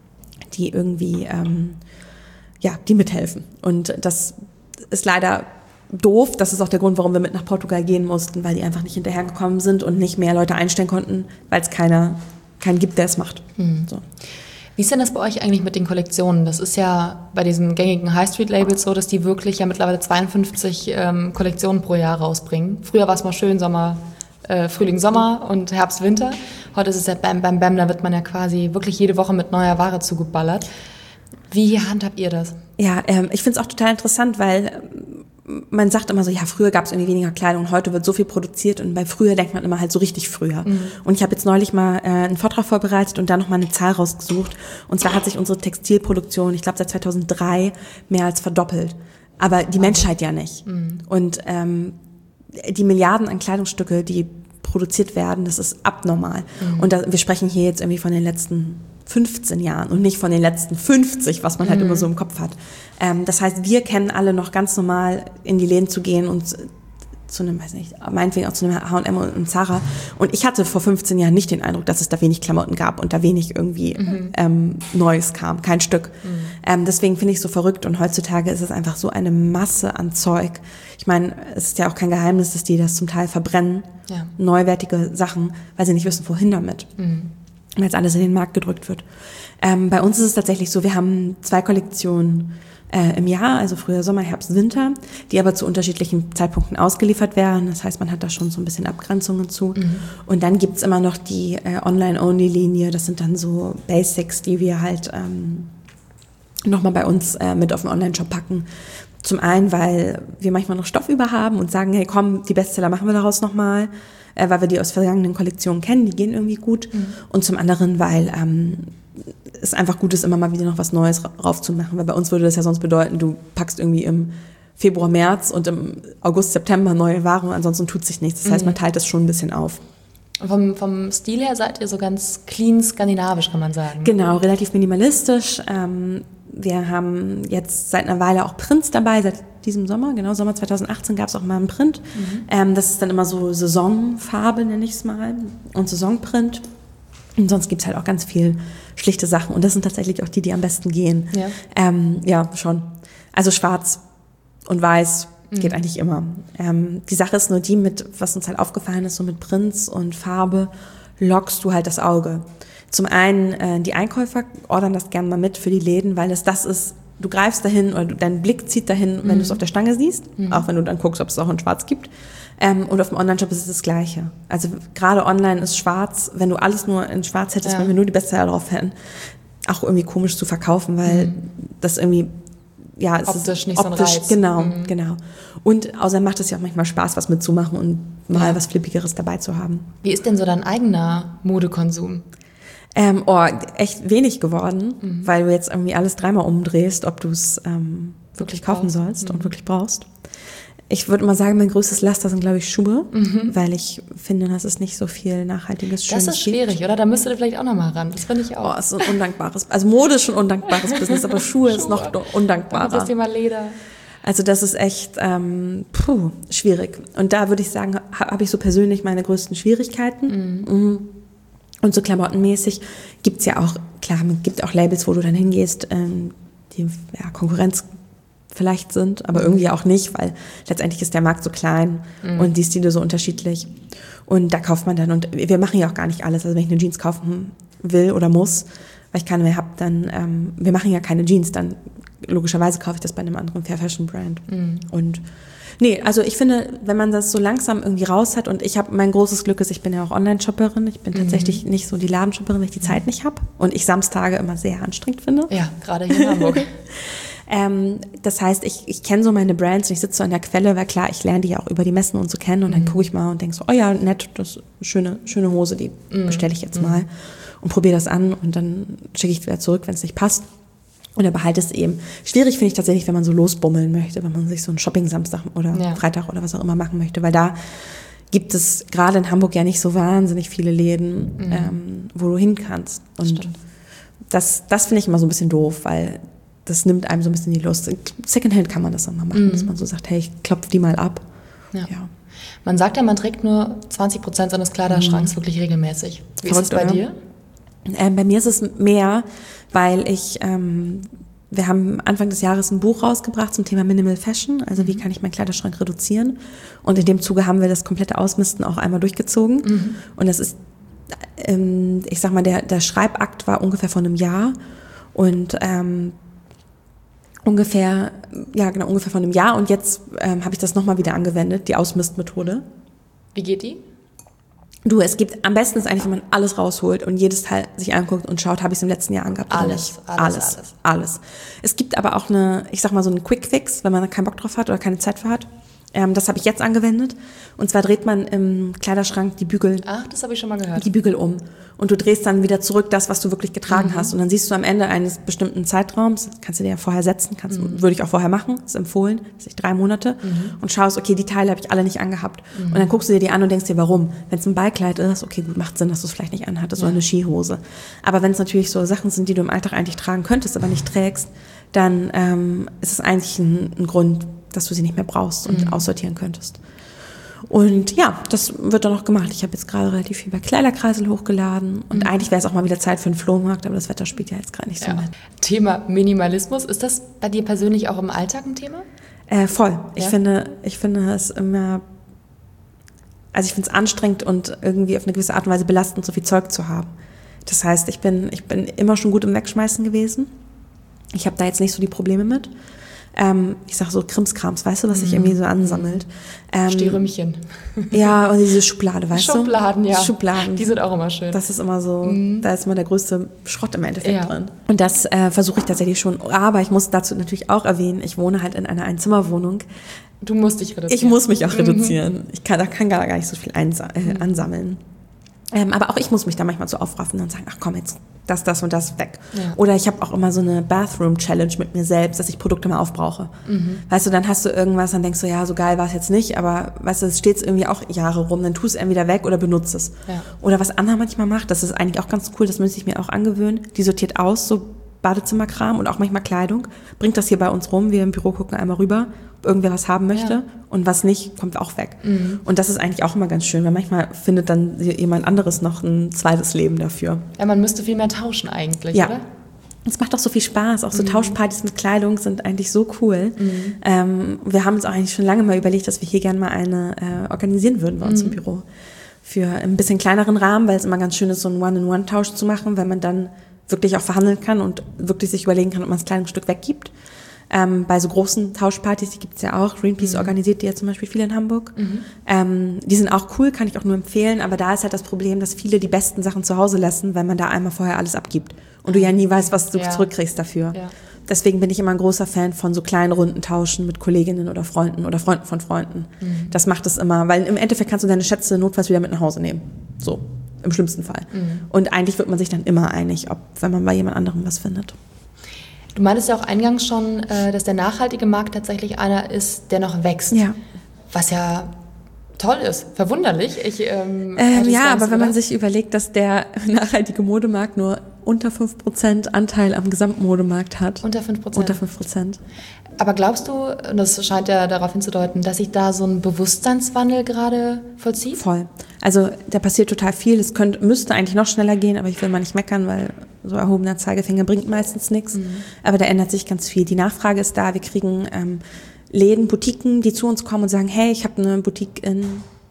die irgendwie, ähm, ja, die mithelfen. Und das ist leider doof. Das ist auch der Grund, warum wir mit nach Portugal gehen mussten, weil die einfach nicht hinterhergekommen sind und nicht mehr Leute einstellen konnten, weil es keiner, keinen gibt, der es macht. Mhm. So. Wie ist denn das bei euch eigentlich mit den Kollektionen? Das ist ja bei diesen gängigen High-Street-Labels so, dass die wirklich ja mittlerweile zweiundfünfzig ähm, Kollektionen pro Jahr rausbringen. Früher war es mal schön, Sommer, äh, Frühling, Sommer und Herbst, Winter. Heute ist es ja Bam, Bam, Bam, da wird man ja quasi wirklich jede Woche mit neuer Ware zugeballert. Wie handhabt ihr das? Ja, ähm, ich finde es auch total interessant, weil man sagt immer so, ja, früher gab es irgendwie weniger Kleidung, heute wird so viel produziert und bei früher denkt man immer halt so richtig früher. Mhm. Und ich habe jetzt neulich mal äh, einen Vortrag vorbereitet und da nochmal eine Zahl rausgesucht. Und zwar hat sich unsere Textilproduktion, ich glaube seit zweitausenddrei, mehr als verdoppelt. Aber die okay. Menschheit ja nicht. Mhm. Und ähm, die Milliarden an Kleidungsstücke, die produziert werden, das ist abnormal. Mhm. Und da, wir sprechen hier jetzt irgendwie von den letzten fünfzehn Jahren und nicht von den letzten fünfzig, was man halt mhm. immer so im Kopf hat. Ähm, das heißt, wir kennen alle noch ganz normal in die Läden zu gehen und zu einem, weiß nicht, meinetwegen auch zu einem H und M und Zara. Und ich hatte vor fünfzehn Jahren nicht den Eindruck, dass es da wenig Klamotten gab und da wenig irgendwie mhm. ähm, Neues kam, kein Stück. Mhm. Ähm, deswegen finde ich es so verrückt und heutzutage ist es einfach so eine Masse an Zeug. Ich meine, es ist ja auch kein Geheimnis, dass die das zum Teil verbrennen, ja. neuwertige Sachen, weil sie nicht wissen, wohin damit. Mhm. Weil jetzt alles in den Markt gedrückt wird. Ähm, bei uns ist es tatsächlich so, wir haben zwei Kollektionen äh, im Jahr, also früher Sommer, Herbst, Winter, die aber zu unterschiedlichen Zeitpunkten ausgeliefert werden. Das heißt, man hat da schon so ein bisschen Abgrenzungen zu. Mhm. Und dann gibt's immer noch die äh, Online-Only-Linie. Das sind dann so Basics, die wir halt ähm, nochmal bei uns äh, mit auf den Online-Shop packen. Zum einen, weil wir manchmal noch Stoff über haben und sagen, hey komm, die Bestseller machen wir daraus nochmal. Äh, weil wir die aus vergangenen Kollektionen kennen, die gehen irgendwie gut. Mhm. Und zum anderen, weil ähm, es einfach gut ist, immer mal wieder noch was Neues raufzumachen. Weil bei uns würde das ja sonst bedeuten, du packst irgendwie im Februar, März und im August, September neue Ware und ansonsten tut sich nichts. Das heißt, man teilt das schon ein bisschen auf. Vom, vom Stil her seid ihr so ganz clean skandinavisch, kann man sagen. Genau, relativ minimalistisch. Ähm, wir haben jetzt seit einer Weile auch Prints dabei, seit diesem Sommer, genau, Sommer zweitausendachtzehn gab es auch mal einen Print. Mhm. Ähm, das ist dann immer so Saisonfarbe, nenne ich es mal, und Saisonprint. Und sonst gibt es halt auch ganz viel schlichte Sachen. Und das sind tatsächlich auch die, die am besten gehen. Ja, ähm, ja schon. Also schwarz und weiß mhm. geht eigentlich immer. Ähm, die Sache ist nur die, mit was uns halt aufgefallen ist, so mit Prints und Farbe, lockst du halt das Auge. Zum einen, äh, die Einkäufer ordern das gerne mal mit für die Läden, weil es das ist, du greifst dahin oder du, dein Blick zieht dahin, wenn mhm. du es auf der Stange siehst, mhm. auch wenn du dann guckst, ob es auch in Schwarz gibt. Ähm, und auf dem Online-Shop ist es das Gleiche. Also gerade online ist schwarz, wenn du alles nur in schwarz hättest, ja. wenn wir nur die Bestseller drauf hätten, auch irgendwie komisch zu verkaufen, weil mhm. das irgendwie, ja, es optisch ist nicht optisch, so ein Reiz. Genau, mhm. genau. Und außerdem macht es ja auch manchmal Spaß, was mitzumachen und mal ja. was Flippigeres dabei zu haben. Wie ist denn so dein eigener Modekonsum? Ähm, oh, echt wenig geworden, mhm. weil du jetzt irgendwie alles dreimal umdrehst, ob du es ähm, wirklich kaufen brauchst. sollst mhm. und wirklich brauchst. Ich würde mal sagen, mein größtes Laster sind, glaube ich, Schuhe, mhm. weil ich finde, dass es nicht so viel nachhaltiges Schönes Das ist schwierig, gibt. Oder? Da müsst ihr vielleicht auch nochmal ran. Das finde ich auch. Oh, es ist ein undankbares, also Mode ist schon ein undankbares Business, aber Schuhe, Schuhe ist noch undankbarer. Das Thema Leder. Also das ist echt ähm, puh, schwierig. Und da würde ich sagen, ha, habe ich so persönlich meine größten Schwierigkeiten. Mhm. Mhm. Und so klamottenmäßig gibt's ja auch, klar, es gibt auch Labels, wo du dann hingehst, ähm, die ja, Konkurrenz vielleicht sind, aber irgendwie auch nicht, weil letztendlich ist der Markt so klein mhm. und die Stile so unterschiedlich. Und da kauft man dann, und wir machen ja auch gar nicht alles. Also wenn ich eine Jeans kaufen will oder muss, weil ich keine mehr habe, dann, ähm, wir machen ja keine Jeans, dann logischerweise kaufe ich das bei einem anderen Fair Fashion Brand. Mhm. Und nee, also ich finde, wenn man das so langsam irgendwie raus hat, und ich habe, mein großes Glück ist, ich bin ja auch Online-Shopperin, ich bin mhm. tatsächlich nicht so die Ladenshopperin, weil ich die Zeit nicht habe und ich Samstage immer sehr anstrengend finde. Ja, gerade hier in Hamburg. Ähm, das heißt, ich, ich kenne so meine Brands und ich sitze so an der Quelle, weil klar, ich lerne die ja auch über die Messen und so kennen und dann gucke ich mal und denke so, oh ja, nett, das ist eine schöne, schöne Hose, die mhm. bestelle ich jetzt mal und probiere das an und dann schicke ich wieder zurück, wenn es nicht passt. Oder behalte es eben. Schwierig finde ich tatsächlich, wenn man so losbummeln möchte, wenn man sich so einen Shopping-Samstag oder ja. Freitag oder was auch immer machen möchte, weil da gibt es gerade in Hamburg ja nicht so wahnsinnig viele Läden, mhm. ähm, wo du hin kannst. Und Stimmt. das, das finde ich immer so ein bisschen doof, weil das nimmt einem so ein bisschen die Lust. Secondhand kann man das dann mal machen, mhm. dass man so sagt, hey, ich klopfe die mal ab. Ja. ja. Man sagt ja, man trägt nur zwanzig Prozent seines Kleiderschranks mhm. wirklich regelmäßig. Wie Verrückt, ist es bei oder? dir? Äh, bei mir ist es mehr, weil ich, ähm, wir haben Anfang des Jahres ein Buch rausgebracht zum Thema Minimal Fashion, also wie kann ich meinen Kleiderschrank reduzieren. Und in dem Zuge haben wir das komplette Ausmisten auch einmal durchgezogen. Mhm. Und das ist, ähm, ich sag mal, der, der Schreibakt war ungefähr vor einem Jahr und ähm, ungefähr, ja genau, ungefähr vor einem Jahr. Und jetzt ähm, habe ich das nochmal wieder angewendet, die Ausmistmethode. Wie geht die? Du, es gibt, am besten ist eigentlich, wenn man alles rausholt und jedes Teil sich anguckt und schaut, habe ich es im letzten Jahr angehabt oder nicht. Alles, alles, alles. Alles. Es gibt aber auch eine, ich sag mal so einen Quick-Fix, wenn man keinen Bock drauf hat oder keine Zeit für hat. Ähm, das habe ich jetzt angewendet. Und zwar dreht man im Kleiderschrank die Bügel. Ach, das habe ich schon mal gehört. Die Bügel um. Und du drehst dann wieder zurück das, was du wirklich getragen mhm. hast. Und dann siehst du am Ende eines bestimmten Zeitraums, kannst du dir ja vorher setzen, kannst, mhm. würde ich auch vorher machen, ist empfohlen, das ist drei Monate. Mhm. Und schaust, okay, die Teile habe ich alle nicht angehabt. Mhm. Und dann guckst du dir die an und denkst dir, warum? Wenn es ein Ballkleid ist, okay, gut, macht Sinn, dass du es vielleicht nicht anhattest, ja. oder eine Skihose. Aber wenn es natürlich so Sachen sind, die du im Alltag eigentlich tragen könntest, aber nicht trägst, dann ähm, ist es eigentlich ein, ein Grund, dass du sie nicht mehr brauchst und mhm. aussortieren könntest. Und ja, das wird dann noch gemacht. Ich habe jetzt gerade relativ viel bei Kleiderkreisel hochgeladen und mhm. eigentlich wäre es auch mal wieder Zeit für einen Flohmarkt, aber das Wetter spielt ja jetzt gerade nicht so ja. mit. Thema Minimalismus, ist das bei dir persönlich auch im Alltag ein Thema? Äh, voll. Ja? Ich finde, ich finde es immer, also ich finde es anstrengend und irgendwie auf eine gewisse Art und Weise belastend, so viel Zeug zu haben. Das heißt, ich bin, ich bin immer schon gut im Wegschmeißen gewesen. Ich habe da jetzt nicht so die Probleme mit. Ähm, ich sag so Krimskrams, weißt du, was sich irgendwie so ansammelt. Ähm, Stehrümchen. Ja, und diese Schublade, weißt Schubladen, du? Schubladen, ja. Schubladen. Die sind auch immer schön. Das ist immer so, mhm. da ist immer der größte Schrott im Endeffekt ja. drin. Und das äh, versuche ich tatsächlich schon. Aber ich muss dazu natürlich auch erwähnen, ich wohne halt in einer Einzimmerwohnung. Du musst dich reduzieren. Ich muss mich auch reduzieren. Mhm. Ich kann, da kann gar, gar nicht so viel einsa- äh, ansammeln. Ähm, aber auch ich muss mich da manchmal so aufraffen und sagen, ach komm, jetzt das, das und das weg. Ja. Oder ich habe auch immer so eine Bathroom-Challenge mit mir selbst, dass ich Produkte mal aufbrauche. Mhm. Weißt du, dann hast du irgendwas, dann denkst du, ja, so geil war es jetzt nicht, aber weißt du, es steht irgendwie auch Jahre rum, dann tu es entweder weg oder benutze es. Ja. Oder was Anna manchmal macht, das ist eigentlich auch ganz cool, das müsste ich mir auch angewöhnen, die sortiert aus, so Badezimmerkram und auch manchmal Kleidung, bringt das hier bei uns rum, wir im Büro gucken einmal rüber, ob irgendwer was haben möchte ja. und was nicht, kommt auch weg. Mhm. Und das ist eigentlich auch immer ganz schön, weil manchmal findet dann jemand anderes noch ein zweites Leben dafür. Ja, man müsste viel mehr tauschen eigentlich, ja. oder? Es macht auch so viel Spaß, auch so mhm. Tauschpartys mit Kleidung sind eigentlich so cool. Mhm. Ähm, wir haben uns auch eigentlich schon lange mal überlegt, dass wir hier gerne mal eine äh, organisieren würden bei uns mhm. im Büro. Für ein bisschen kleineren Rahmen, weil es immer ganz schön ist, so einen One-in-One-Tausch zu machen, weil man dann wirklich auch verhandeln kann und wirklich sich überlegen kann, ob man das kleine Stück weggibt. Ähm, bei so großen Tauschpartys, die gibt's ja auch. Greenpeace mhm. organisiert die ja zum Beispiel viel in Hamburg. Mhm. Ähm, die sind auch cool, kann ich auch nur empfehlen, aber da ist halt das Problem, dass viele die besten Sachen zu Hause lassen, weil man da einmal vorher alles abgibt. Und du ja nie weißt, was du ja. zurückkriegst dafür. Ja. Deswegen bin ich immer ein großer Fan von so kleinen runden Tauschen mit Kolleginnen oder Freunden oder Freunden von Freunden. Mhm. Das macht es immer, weil im Endeffekt kannst du deine Schätze notfalls wieder mit nach Hause nehmen. So. Im schlimmsten Fall. Mhm. Und eigentlich wird man sich dann immer einig, ob, wenn man bei jemand anderem was findet. Du meintest ja auch eingangs schon, dass der nachhaltige Markt tatsächlich einer ist, der noch wächst. Ja. Was ja toll ist, verwunderlich. Ich, ähm, ähm, ja, aber wenn man sich überlegt, dass der nachhaltige Modemarkt nur unter fünf Prozent Anteil am Gesamtmodemarkt hat. Unter fünf Prozent? Unter fünf Prozent. Aber glaubst du, und das scheint ja darauf hinzudeuten, dass sich da so ein Bewusstseinswandel gerade vollzieht? Voll. Also da passiert total viel. Es könnte, müsste eigentlich noch schneller gehen, aber ich will mal nicht meckern, weil so erhobener Zeigefinger bringt meistens nichts. Mhm. Aber da ändert sich ganz viel. Die Nachfrage ist da. Wir kriegen ähm, Läden, Boutiquen, die zu uns kommen und sagen, hey, ich habe eine Boutique in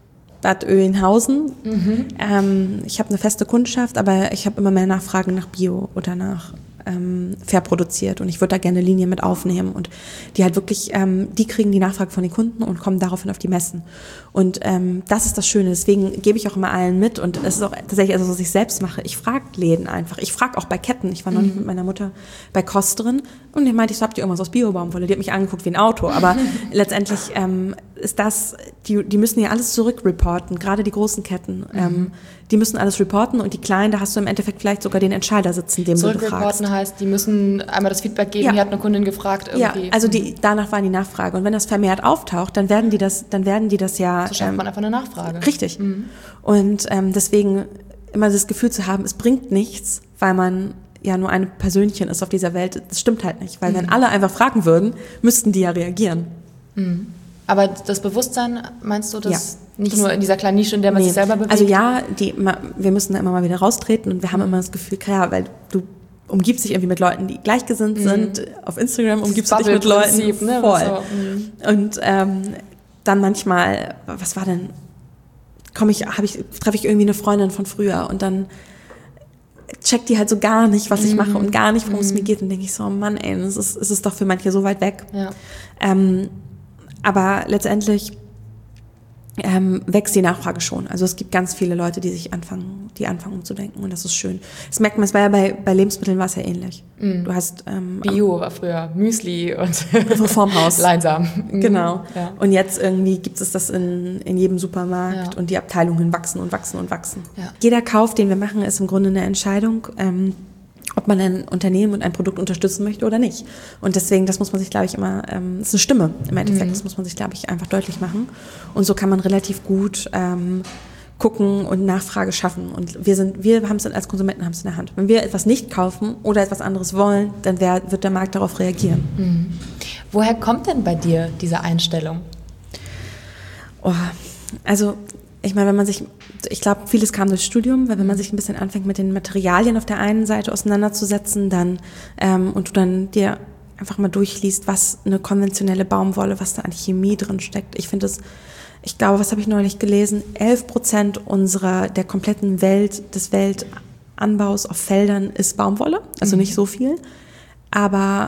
Bad Oeynhausen. Mhm. Ähm, ich habe eine feste Kundschaft, aber ich habe immer mehr Nachfragen nach Bio oder nach ähm, fair produziert und ich würde da gerne Linien mit aufnehmen und die halt wirklich, ähm, die kriegen die Nachfrage von den Kunden und kommen daraufhin auf die Messen. Und ähm, das ist das Schöne, deswegen gebe ich auch immer allen mit und es ist auch tatsächlich etwas, was ich selbst mache. Ich frage Läden einfach, ich frage auch bei Ketten. Ich war noch mhm. nicht mit meiner Mutter bei Kost drin, Und dann meinte ich so, habt ihr irgendwas aus Bio-Baumwolle? Die hat mich angeguckt wie ein Auto. Aber letztendlich ähm, ist das, die, die müssen ja alles zurückreporten, gerade die großen Ketten. Mhm. Ähm, die müssen alles reporten und die Kleinen, da hast du im Endeffekt vielleicht sogar den Entscheider sitzen, dem du befragst. Zurückreporten heißt, die müssen einmal das Feedback geben, ja. Hier hat eine Kundin gefragt irgendwie. Ja, also die, danach war die Nachfrage. Und wenn das vermehrt auftaucht, dann werden die das, dann werden die das ja... So schafft ähm, man einfach eine Nachfrage. Richtig. Mhm. Und ähm, deswegen immer das Gefühl zu haben, es bringt nichts, weil man ja nur ein Persönchen ist auf dieser Welt, das stimmt halt nicht. Weil mhm. wenn alle einfach fragen würden, müssten die ja reagieren. Mhm. Aber das Bewusstsein, meinst du, dass ja. nicht das nur in dieser kleinen Nische, in der man nee. sich selber bewegt? Also ja, die, wir müssen da immer mal wieder raustreten und wir haben immer das Gefühl, ja, weil du umgibst dich irgendwie mit Leuten, die gleichgesinnt mhm. sind. Auf Instagram umgibst du dich mit Leuten ne? voll. So. Mhm. Und ähm, dann manchmal, was war denn, komm ich, habe ich, treffe ich irgendwie eine Freundin von früher und dann checkt die halt so gar nicht, was ich mm. mache und gar nicht, worum mm. es mir geht. Und denke ich so, oh Mann, ey, es ist, es ist doch für manche so weit weg. Ja. Ähm, aber letztendlich ähm, wächst die Nachfrage schon. Also es gibt ganz viele Leute, die sich anfangen, die anfangen umzudenken und das ist schön. Das merkt man, es war ja bei, bei Lebensmitteln war es ja ähnlich. Mm. Du hast ähm, Bio war früher Müsli und vorm Haus. Leinsamen. Genau. Ja. Und jetzt irgendwie gibt es das in, in jedem Supermarkt ja. und die Abteilungen wachsen und wachsen und wachsen. Ja. Jeder Kauf, den wir machen, ist im Grunde eine Entscheidung, ähm, ob man ein Unternehmen und ein Produkt unterstützen möchte oder nicht. Und deswegen, das muss man sich, glaube ich, immer, ähm, das ist eine Stimme im Endeffekt, mhm. das muss man sich, glaube ich, einfach deutlich machen. Und so kann man relativ gut ähm, gucken und Nachfrage schaffen. Und wir sind, wir haben es als Konsumenten haben es in der Hand. Wenn wir etwas nicht kaufen oder etwas anderes wollen, dann wär, wird der Markt darauf reagieren. Mhm. Woher kommt denn bei dir diese Einstellung? Oh, also ich meine, wenn man sich, ich glaube, vieles kam durchs Studium, weil wenn man sich ein bisschen anfängt, mit den Materialien auf der einen Seite auseinanderzusetzen, dann ähm, und du dann dir einfach mal durchliest, was eine konventionelle Baumwolle, was da an Chemie drin steckt. Ich finde es, ich glaube, was habe ich neulich gelesen? elf Prozent unserer, der kompletten Welt, des Weltanbaus auf Feldern ist Baumwolle, also mhm. nicht so viel, aber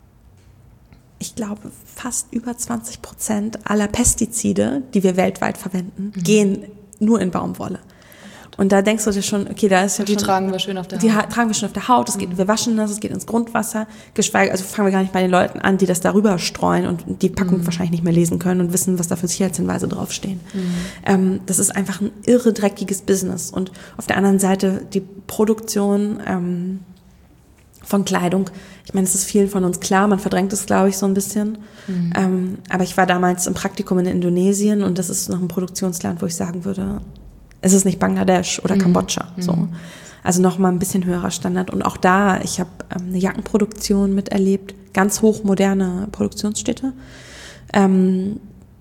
ich glaube, fast über zwanzig Prozent aller Pestizide, die wir weltweit verwenden, mhm. gehen nur in Baumwolle. Und da denkst du dir schon, okay, da ist ja und die schon... Die tragen wir schön auf der Haut. Die ha- tragen wir schon auf der Haut, es geht, mhm. wir waschen das, es geht ins Grundwasser, geschweige, also fangen wir gar nicht bei den Leuten an, die das darüber streuen und die Packung mhm. wahrscheinlich nicht mehr lesen können und wissen, was da für Sicherheitshinweise draufstehen. Mhm. Ähm, das ist einfach ein irre dreckiges Business. Und auf der anderen Seite die Produktion... Ähm, von Kleidung. Ich meine, es ist vielen von uns klar, man verdrängt es, glaube ich, so ein bisschen. Mhm. Ähm, aber ich war damals im Praktikum in Indonesien und das ist noch ein Produktionsland, wo ich sagen würde, es ist nicht Bangladesch oder mhm. Kambodscha. So. Mhm. Also noch mal ein bisschen höherer Standard. Und auch da, ich habe ähm, eine Jackenproduktion miterlebt, ganz hochmoderne Produktionsstätte. Ähm,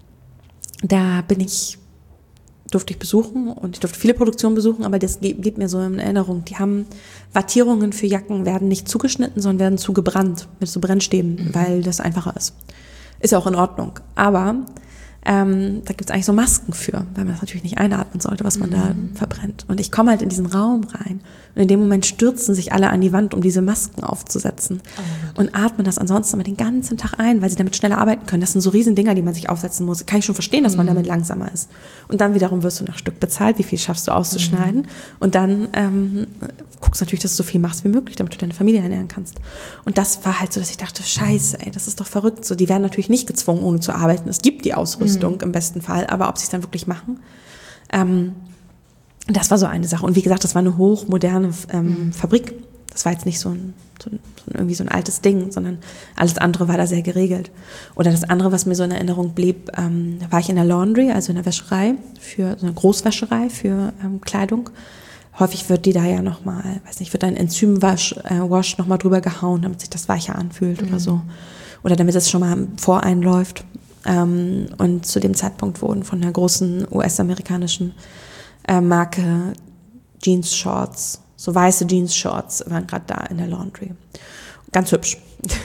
da bin ich durfte ich besuchen und ich durfte viele Produktionen besuchen, aber das blieb mir so in Erinnerung. Die haben Wattierungen für Jacken, werden nicht zugeschnitten, sondern werden zugebrannt mit so Brennstäben, mhm. weil das einfacher ist. Ist ja auch in Ordnung. Aber ähm, da gibt es eigentlich so Masken für, weil man das natürlich nicht einatmen sollte, was man mhm. da verbrennt. Und ich komme halt in diesen Raum rein und in dem Moment stürzen sich alle an die Wand, um diese Masken aufzusetzen oh. und atmen das ansonsten aber den ganzen Tag ein, weil sie damit schneller arbeiten können. Das sind so riesen Dinger, die man sich aufsetzen muss. Kann ich schon verstehen, dass man mhm. damit langsamer ist. Und dann wiederum wirst du nach Stück bezahlt, wie viel schaffst du auszuschneiden. Mhm. Und dann ähm, guckst du natürlich, dass du so viel machst wie möglich, damit du deine Familie ernähren kannst. Und das war halt so, dass ich dachte, scheiße, ey, das ist doch verrückt. So, die werden natürlich nicht gezwungen, ohne zu arbeiten. Es gibt die Ausrüstung. Mhm. im besten Fall, aber ob sie es dann wirklich machen, ähm, das war so eine Sache. Und wie gesagt, das war eine hochmoderne ähm, mhm. Fabrik. Das war jetzt nicht so ein, so ein, so ein irgendwie so ein altes Ding, sondern alles andere war da sehr geregelt. Oder das andere, was mir so in Erinnerung blieb, ähm, da war ich in der Laundry, also in der Wäscherei, für so eine Großwäscherei für ähm, Kleidung. Häufig wird die da ja nochmal, weiß nicht, wird ein Enzymwasch äh, Wash nochmal drüber gehauen, damit sich das weicher anfühlt mhm. oder so. Oder damit es schon mal voreinläuft. Ähm, und zu dem Zeitpunkt wurden von der großen U S-amerikanischen äh, Marke Jeans-Shorts, so weiße Jeans-Shorts, waren gerade da in der Laundry. Ganz hübsch.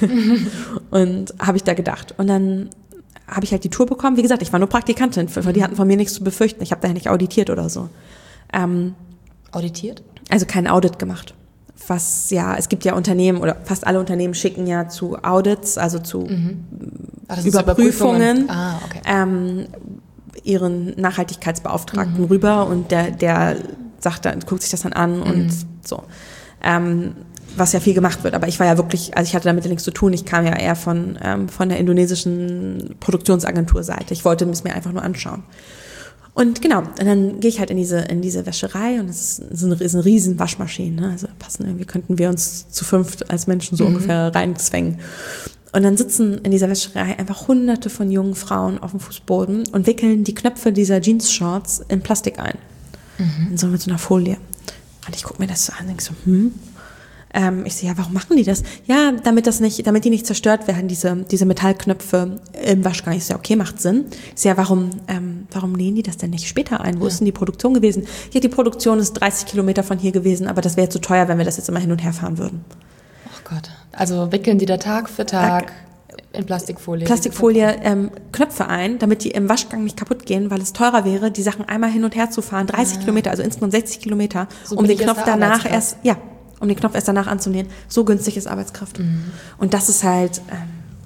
Und habe ich da gedacht. Und dann habe ich halt die Tour bekommen. Wie gesagt, ich war nur Praktikantin, die hatten von mir nichts zu befürchten. Ich habe da nicht auditiert oder so. Ähm, auditiert? Also kein Audit gemacht. Was ja, es gibt ja Unternehmen oder fast alle Unternehmen schicken ja zu Audits, also zu mhm. Ach, Überprüfungen, Überprüfungen. Ah, okay. ähm, ihren Nachhaltigkeitsbeauftragten mhm. rüber und der, der sagt dann, guckt sich das dann an mhm. und so. Ähm, was ja viel gemacht wird. Aber ich war ja wirklich, also ich hatte damit ja nichts zu tun. Ich kam ja eher von, ähm, von der indonesischen Produktionsagenturseite. Ich wollte es mir einfach nur anschauen. Und genau, und dann gehe ich halt in diese, in diese Wäscherei und es ist eine, ist eine riesen Waschmaschine. Ne? Also passen irgendwie, könnten wir uns zu fünft als Menschen so mhm. ungefähr reinzwängen. Und dann sitzen in dieser Wäscherei einfach hunderte von jungen Frauen auf dem Fußboden und wickeln die Knöpfe dieser Jeans-Shorts in Plastik ein. Mhm. In so mit so einer Folie. Und ich gucke mir das so an und denke so, hm. Ähm, ich sehe, ja, warum machen die das? Ja, damit das nicht, damit die nicht zerstört werden, diese, diese Metallknöpfe im Waschgang. Ich sehe, ja, okay, macht Sinn. Ich sehe, ja, warum, ähm, warum nähen die das denn nicht später ein? Wo ja. ist denn die Produktion gewesen? Ja, die Produktion ist dreißig Kilometer von hier gewesen, aber das wäre zu teuer, wenn wir das jetzt immer hin und her fahren würden. Oh Gott. Also wickeln die da Tag für Tag in Plastikfolie? Plastikfolie, ähm, Knöpfe ein, damit die im Waschgang nicht kaputt gehen, weil es teurer wäre, die Sachen einmal hin und her zu fahren, dreißig ah. Kilometer, also insgesamt sechzig Kilometer, so um den Knopf danach erst, ja, um den Knopf erst danach anzunähen. So günstig ist Arbeitskraft. Mhm. Und das ist halt ähm,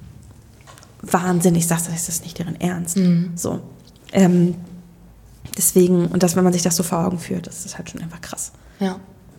Wahnsinn. Ich sage, das ist nicht deren Ernst. Mhm. So. Ähm, deswegen, und das, wenn man sich das so vor Augen führt, das ist halt schon einfach krass. Ja.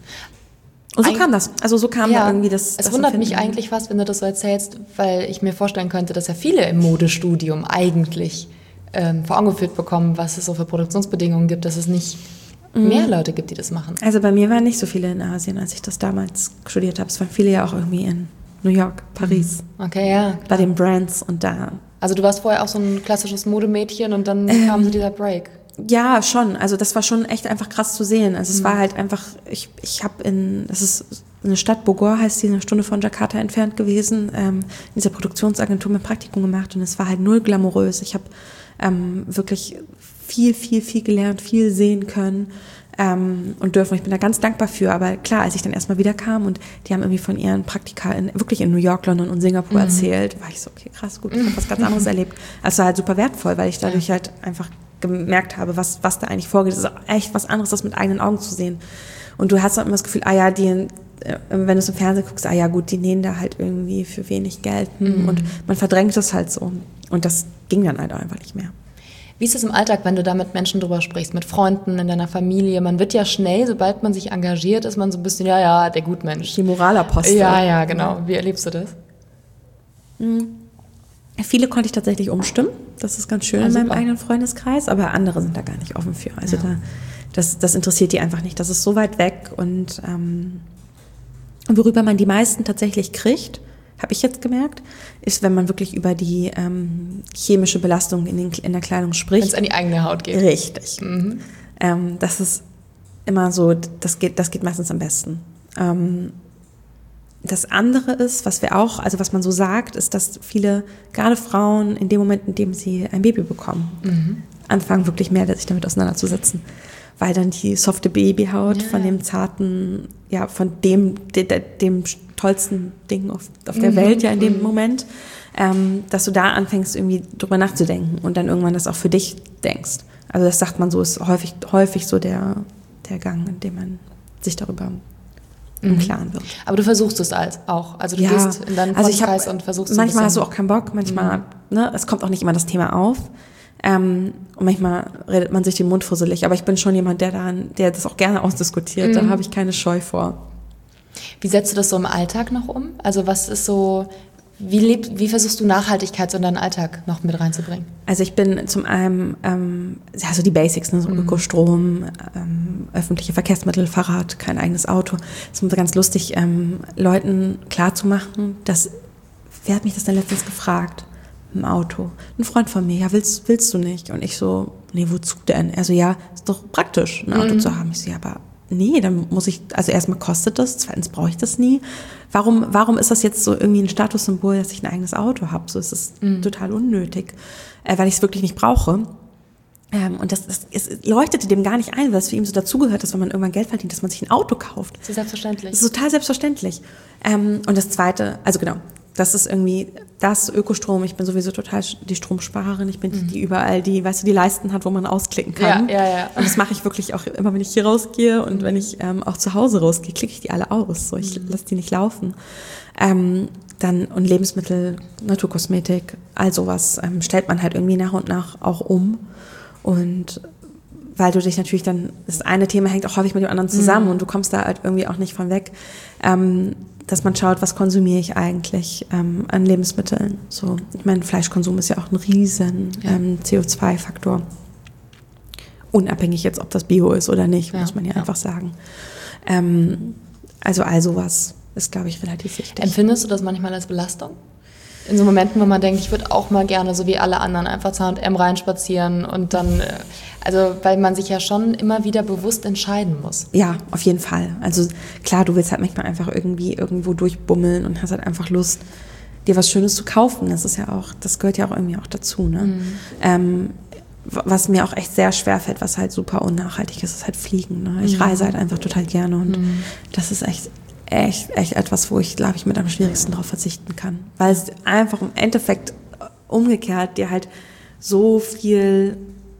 Und so Eig- kam das. Also so kam ja, da irgendwie das. Es das wundert Empfinden. mich eigentlich fast, wenn du das so erzählst, weil ich mir vorstellen könnte, dass ja viele im Modestudium eigentlich ähm, vor Augen geführt bekommen, was es so für Produktionsbedingungen gibt, dass es nicht mehr Leute gibt, die das machen. Also bei mir waren nicht so viele in Asien, als ich das damals studiert habe. Es waren viele ja auch irgendwie in New York, Paris. Okay, ja. Klar. Bei den Brands und da. Also du warst vorher auch so ein klassisches Modemädchen und dann ähm, kam so dieser Break. Ja, schon. Also das war schon echt einfach krass zu sehen. Also es mhm. war halt einfach, ich, ich habe in, das ist eine Stadt, Bogor heißt die, eine Stunde von Jakarta entfernt gewesen, ähm, in dieser Produktionsagentur mein Praktikum gemacht und es war halt null glamourös. Ich habe ähm, wirklich viel, viel, viel gelernt, viel sehen können ähm, und dürfen. Ich bin da ganz dankbar für. Aber klar, als ich dann erstmal wieder kam und die haben irgendwie von ihren Praktika in, wirklich in New York, London und Singapur mhm. erzählt, war ich so, okay, krass, gut, ich habe was ganz anderes erlebt. Also war halt super wertvoll, weil ich dadurch halt einfach gemerkt habe, was, was da eigentlich vorgeht. Es ist echt was anderes, das mit eigenen Augen zu sehen. Und du hast dann immer das Gefühl, ah ja, die, äh, wenn du es im Fernsehen guckst, ah ja gut, die nähen da halt irgendwie für wenig Geld. Mhm. Und man verdrängt das halt so. Und das ging dann halt einfach nicht mehr. Wie ist es im Alltag, wenn du da mit Menschen drüber sprichst, mit Freunden, in deiner Familie? Man wird ja schnell, sobald man sich engagiert, ist man so ein bisschen, ja, ja, der Gutmensch. Die Moralapostel. Ja, ja, genau. Wie erlebst du das? Mhm. Viele konnte ich tatsächlich umstimmen. Das ist ganz schön ja, in meinem eigenen Freundeskreis, aber andere sind da gar nicht offen für. Also ja. da, das, das interessiert die einfach nicht. Das ist so weit weg. Und ähm, worüber man die meisten tatsächlich kriegt, habe ich jetzt gemerkt, ist, wenn man wirklich über die ähm, chemische Belastung in, den, in der Kleidung spricht. Wenn es an die eigene Haut geht. Richtig. Mhm. Ähm, das ist immer so, das geht, das geht meistens am besten. Ähm, das andere ist, was wir auch, also was man so sagt, ist, dass viele, gerade Frauen, in dem Moment, in dem sie ein Baby bekommen, mhm. anfangen wirklich mehr sich damit auseinanderzusetzen. Weil dann die softe Babyhaut ja. von dem zarten, ja, von dem, de, de, dem tollsten Ding auf, auf der mhm. Welt ja in dem mhm. Moment, ähm, dass du da anfängst, irgendwie drüber nachzudenken und dann irgendwann das auch für dich denkst. Also das sagt man so, ist häufig, häufig so der, der Gang, in dem man sich darüber im Klaren wird. Aber du versuchst es als auch. Also du ja. gehst in deinen Freundeskreis also und versuchst es. Manchmal hast du auch keinen Bock, manchmal, mhm. ne, es kommt auch nicht immer das Thema auf. Ähm, und manchmal redet man sich den Mund fusselig. Aber ich bin schon jemand, der dann, der das auch gerne ausdiskutiert. Mhm. Da habe ich keine Scheu vor. Wie setzt du das so im Alltag noch um? Also was ist so, wie, lebt, wie versuchst du Nachhaltigkeit so in deinen Alltag noch mit reinzubringen? Also ich bin zum einen, ähm, ja, so die Basics, ne, so mhm. Ökostrom, ähm, öffentliche Verkehrsmittel, Fahrrad, kein eigenes Auto. Das ist ganz lustig, ähm, Leuten klarzumachen, dass, wer hat mich das denn letztens gefragt? Im Auto. Ein Freund von mir, ja, willst, willst du nicht? Und ich so, nee, wozu denn? Er so, ja, ist doch praktisch, ein Auto mhm. zu haben. Ich so, ja, aber nee, dann muss ich, also erstmal kostet das, zweitens brauche ich das nie. Warum, warum ist das jetzt so irgendwie ein Statussymbol, dass ich ein eigenes Auto habe? So ist es mhm. total unnötig, äh, weil ich es wirklich nicht brauche. Ähm, und das, das es leuchtete dem gar nicht ein, weil es für ihn so dazugehört, dass wenn man irgendwann Geld verdient, dass man sich ein Auto kauft. Das ist selbstverständlich. Das ist total selbstverständlich. Ähm, und das Zweite, also genau, das ist irgendwie das Ökostrom. Ich bin sowieso total die Stromsparerin. Ich bin die, die überall die, weißt du, die Leisten hat, wo man ausklicken kann. Ja, ja, ja. Und das mache ich wirklich auch immer, wenn ich hier rausgehe und wenn ich ähm, auch zu Hause rausgehe, klicke ich die alle aus. So, ich mhm. lasse die nicht laufen. Ähm, dann und Lebensmittel, Naturkosmetik, all sowas ähm, stellt man halt irgendwie nach und nach auch um. Und weil du dich natürlich dann, das eine Thema hängt auch häufig mit dem anderen zusammen Mhm. und du kommst da halt irgendwie auch nicht von weg, ähm, dass man schaut, was konsumiere ich eigentlich ähm, an Lebensmitteln. So, ich meine, Fleischkonsum ist ja auch ein riesen Ja. ähm, C O zwei Faktor. Unabhängig jetzt, ob das Bio ist oder nicht, Ja, muss man ja, ja. einfach sagen. Ähm, also all sowas ist, glaube ich, relativ wichtig. Empfindest du das manchmal als Belastung? In so Momenten, wo man denkt, ich würde auch mal gerne, so wie alle anderen, einfach zu H und M reinspazieren und dann, äh, also weil man sich ja schon immer wieder bewusst entscheiden muss. Ja, auf jeden Fall. Also klar, du willst halt manchmal einfach irgendwie irgendwo durchbummeln und hast halt einfach Lust, dir was Schönes zu kaufen. Das ist ja auch, das gehört ja auch irgendwie auch dazu. Ne? Mhm. Ähm, was mir auch echt sehr schwer fällt, was halt super unnachhaltig ist, ist halt Fliegen. Ne? Ich Mhm. reise halt einfach total gerne und Mhm. das ist echt, echt, echt etwas, wo ich, glaube ich, mit am schwierigsten drauf verzichten kann. Weil es einfach im Endeffekt umgekehrt dir halt so viel,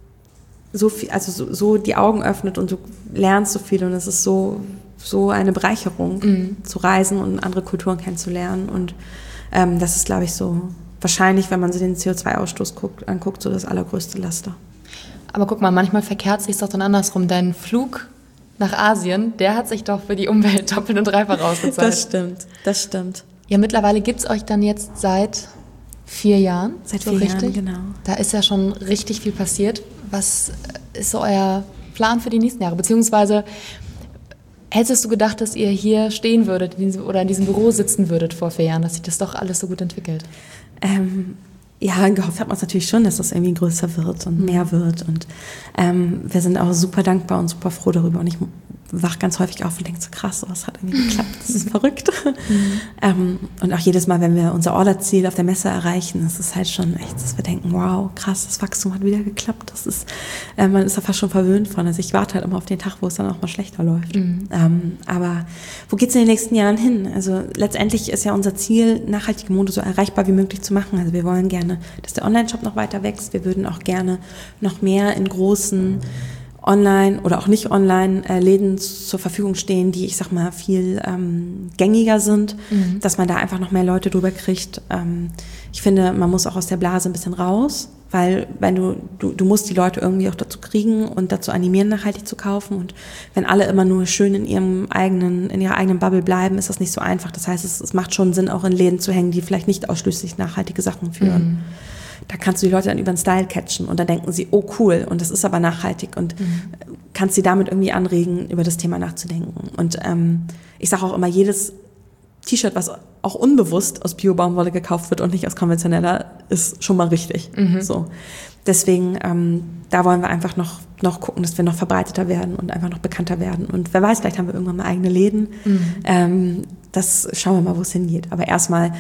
so viel, also so, so die Augen öffnet und du lernst so viel und es ist so, so eine Bereicherung, Mhm. zu reisen und andere Kulturen kennenzulernen und ähm, das ist, glaube ich, so wahrscheinlich, wenn man sich den C O zwei Ausstoß guckt, anguckt, so das allergrößte Laster. Aber guck mal, manchmal verkehrt sich doch dann andersrum. Dein Flug nach Asien, der hat sich doch für die Umwelt doppelt und dreifach ausgezahlt. Das stimmt, das stimmt. Ja, mittlerweile gibt es euch dann jetzt seit vier Jahren. Seit so vier richtig? Jahren, genau. Da ist ja schon richtig viel passiert. Was ist so euer Plan für die nächsten Jahre? Beziehungsweise hättest du gedacht, dass ihr hier stehen würdet in diesem, oder in diesem Büro sitzen würdet vor vier Jahren, dass sich das doch alles so gut entwickelt? Ähm, ja, gehofft hat man es natürlich schon, dass das irgendwie größer wird und mehr wird. Und ähm, wir sind auch super dankbar und super froh darüber. Und ich wach ganz häufig auf und denke so, krass, oh, es hat irgendwie geklappt, das ist verrückt. Mhm. ähm, und auch jedes Mal, wenn wir unser Orderziel auf der Messe erreichen, das ist halt schon echt, dass wir denken, wow, krass, das Wachstum hat wieder geklappt. Das ist, äh, man ist da fast schon verwöhnt von. Also ich warte halt immer auf den Tag, wo es dann auch mal schlechter läuft. Mhm. Ähm, aber wo geht's in den nächsten Jahren hin? Also letztendlich ist ja unser Ziel, nachhaltige Mode so erreichbar wie möglich zu machen. Also wir wollen gerne, dass der Online-Shop noch weiter wächst. Wir würden auch gerne noch mehr in großen online oder auch nicht online äh, Läden zur Verfügung stehen, die, ich sag mal, viel ähm, gängiger sind, mhm. dass man da einfach noch mehr Leute drüber kriegt. Ähm, ich finde, man muss auch aus der Blase ein bisschen raus, weil wenn du, du, du musst die Leute irgendwie auch dazu kriegen und dazu animieren, nachhaltig zu kaufen. Und wenn alle immer nur schön in ihrem eigenen, in ihrer eigenen Bubble bleiben, ist das nicht so einfach. Das heißt, es, es macht schon Sinn, auch in Läden zu hängen, die vielleicht nicht ausschließlich nachhaltige Sachen führen. Mhm. Da kannst du die Leute dann über den Style catchen und dann denken sie, oh cool, und das ist aber nachhaltig und mhm. kannst sie damit irgendwie anregen, über das Thema nachzudenken. Und ähm, ich sage auch immer, jedes T-Shirt, was auch unbewusst aus Bio-Baumwolle gekauft wird und nicht aus konventioneller, ist schon mal richtig. Mhm. So. Deswegen, ähm, da wollen wir einfach noch, noch gucken, dass wir noch verbreiteter werden und einfach noch bekannter werden. Und wer weiß, vielleicht haben wir irgendwann mal eigene Läden. Mhm. Ähm, das schauen wir mal, wo es hingeht. Aber erstmal,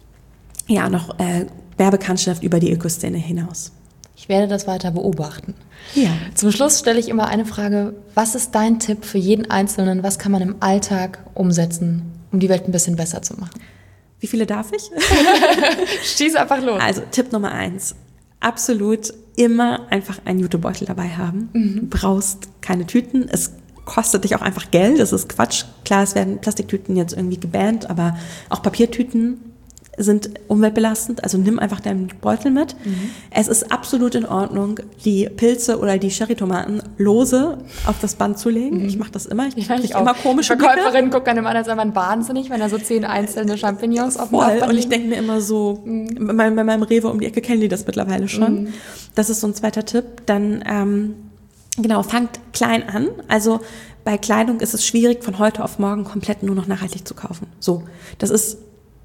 ja, noch äh, Werbekanntschaft über die Ökoszene hinaus. Ich werde das weiter beobachten. Ja. Zum Schluss stelle ich immer eine Frage: Was ist dein Tipp für jeden Einzelnen? Was kann man im Alltag umsetzen, um die Welt ein bisschen besser zu machen? Wie viele darf ich? Schieß einfach los. Also Tipp Nummer eins: Absolut immer einfach einen Jutebeutel dabei haben. Mhm. Du brauchst keine Tüten. Es kostet dich auch einfach Geld. Das ist Quatsch. Klar, es werden Plastiktüten jetzt irgendwie gebannt, aber auch Papiertüten sind umweltbelastend, also nimm einfach deinen Beutel mit. Mhm. Es ist absolut in Ordnung, die Pilze oder die Cherrytomaten lose auf das Band zu legen. Mhm. Ich mache das immer. Ich ja, kriege immer komische Blicke. Verkäuferin guckt einem an, als sei man wahnsinnig, wenn er so zehn einzelne Champignons auf dem Voll. Und ich denke mir immer so, mhm. bei, bei meinem Rewe um die Ecke kennen die das mittlerweile schon. Mhm. Das ist so ein zweiter Tipp. Dann, ähm, genau, fangt klein an. Also bei Kleidung ist es schwierig, von heute auf morgen komplett nur noch nachhaltig zu kaufen. So, das ist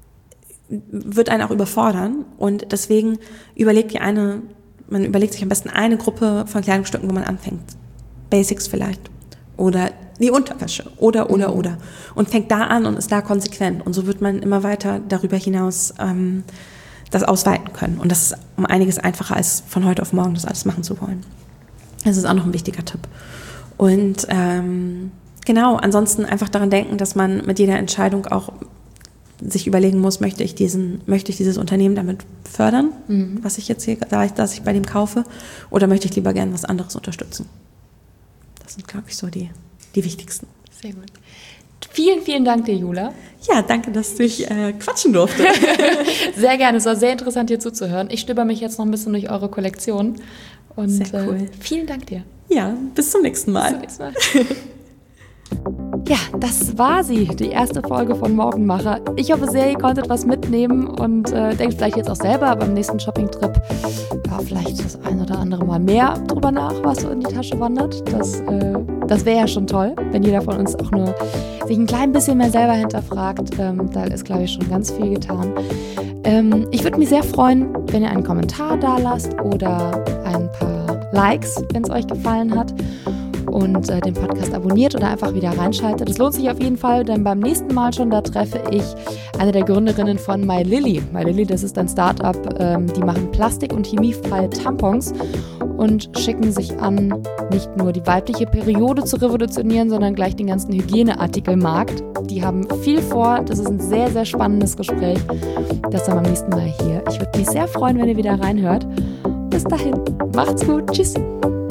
wird einen auch überfordern und deswegen überlegt ihr eine, man überlegt sich am besten eine Gruppe von Kleidungsstücken, wo man anfängt. Basics vielleicht oder die Unterwäsche oder, oder, mhm. oder und fängt da an und ist da konsequent und so wird man immer weiter darüber hinaus ähm, das ausweiten können und das ist um einiges einfacher als von heute auf morgen das alles machen zu wollen. Das ist auch noch ein wichtiger Tipp. Und ähm, genau, ansonsten einfach daran denken, dass man mit jeder Entscheidung auch sich überlegen muss, möchte ich diesen, möchte ich dieses Unternehmen damit fördern, mhm. was ich jetzt hier, dass ich bei dem kaufe, oder möchte ich lieber gerne was anderes unterstützen? Das sind, glaube ich, so die, die wichtigsten. Sehr gut. Vielen, vielen Dank dir, Jula. Ja, danke, dass ich äh, quatschen durfte. Sehr gerne, es war sehr interessant, dir zuzuhören. Ich stöber mich jetzt noch ein bisschen durch eure Kollektion. Und sehr cool. Äh, vielen Dank dir. Ja. ja, bis zum nächsten Mal. Bis zum nächsten Mal. Ja, das war sie, die erste Folge von Morgenmacher. Ich hoffe sehr, ihr konntet was mitnehmen und äh, denkt vielleicht jetzt auch selber beim nächsten Shoppingtrip, ja, vielleicht das ein oder andere Mal mehr drüber nach, was so in die Tasche wandert. Das, äh, das wäre ja schon toll, wenn jeder von uns auch nur sich ein klein bisschen mehr selber hinterfragt. Ähm, da ist, glaube ich, schon ganz viel getan. Ähm, ich würde mich sehr freuen, wenn ihr einen Kommentar da lasst oder ein paar Likes, wenn es euch gefallen hat. Und äh, den Podcast abonniert oder einfach wieder reinschaltet. Das lohnt sich auf jeden Fall, denn beim nächsten Mal schon, da treffe ich eine der Gründerinnen von MyLily. MyLily, das ist ein Startup, ähm, die machen plastik- und chemiefreie Tampons und schicken sich an, nicht nur die weibliche Periode zu revolutionieren, sondern gleich den ganzen Hygieneartikelmarkt. Die haben viel vor, das ist ein sehr, sehr spannendes Gespräch. Das dann beim nächsten Mal hier. Ich würde mich sehr freuen, wenn ihr wieder reinhört. Bis dahin, macht's gut, tschüss.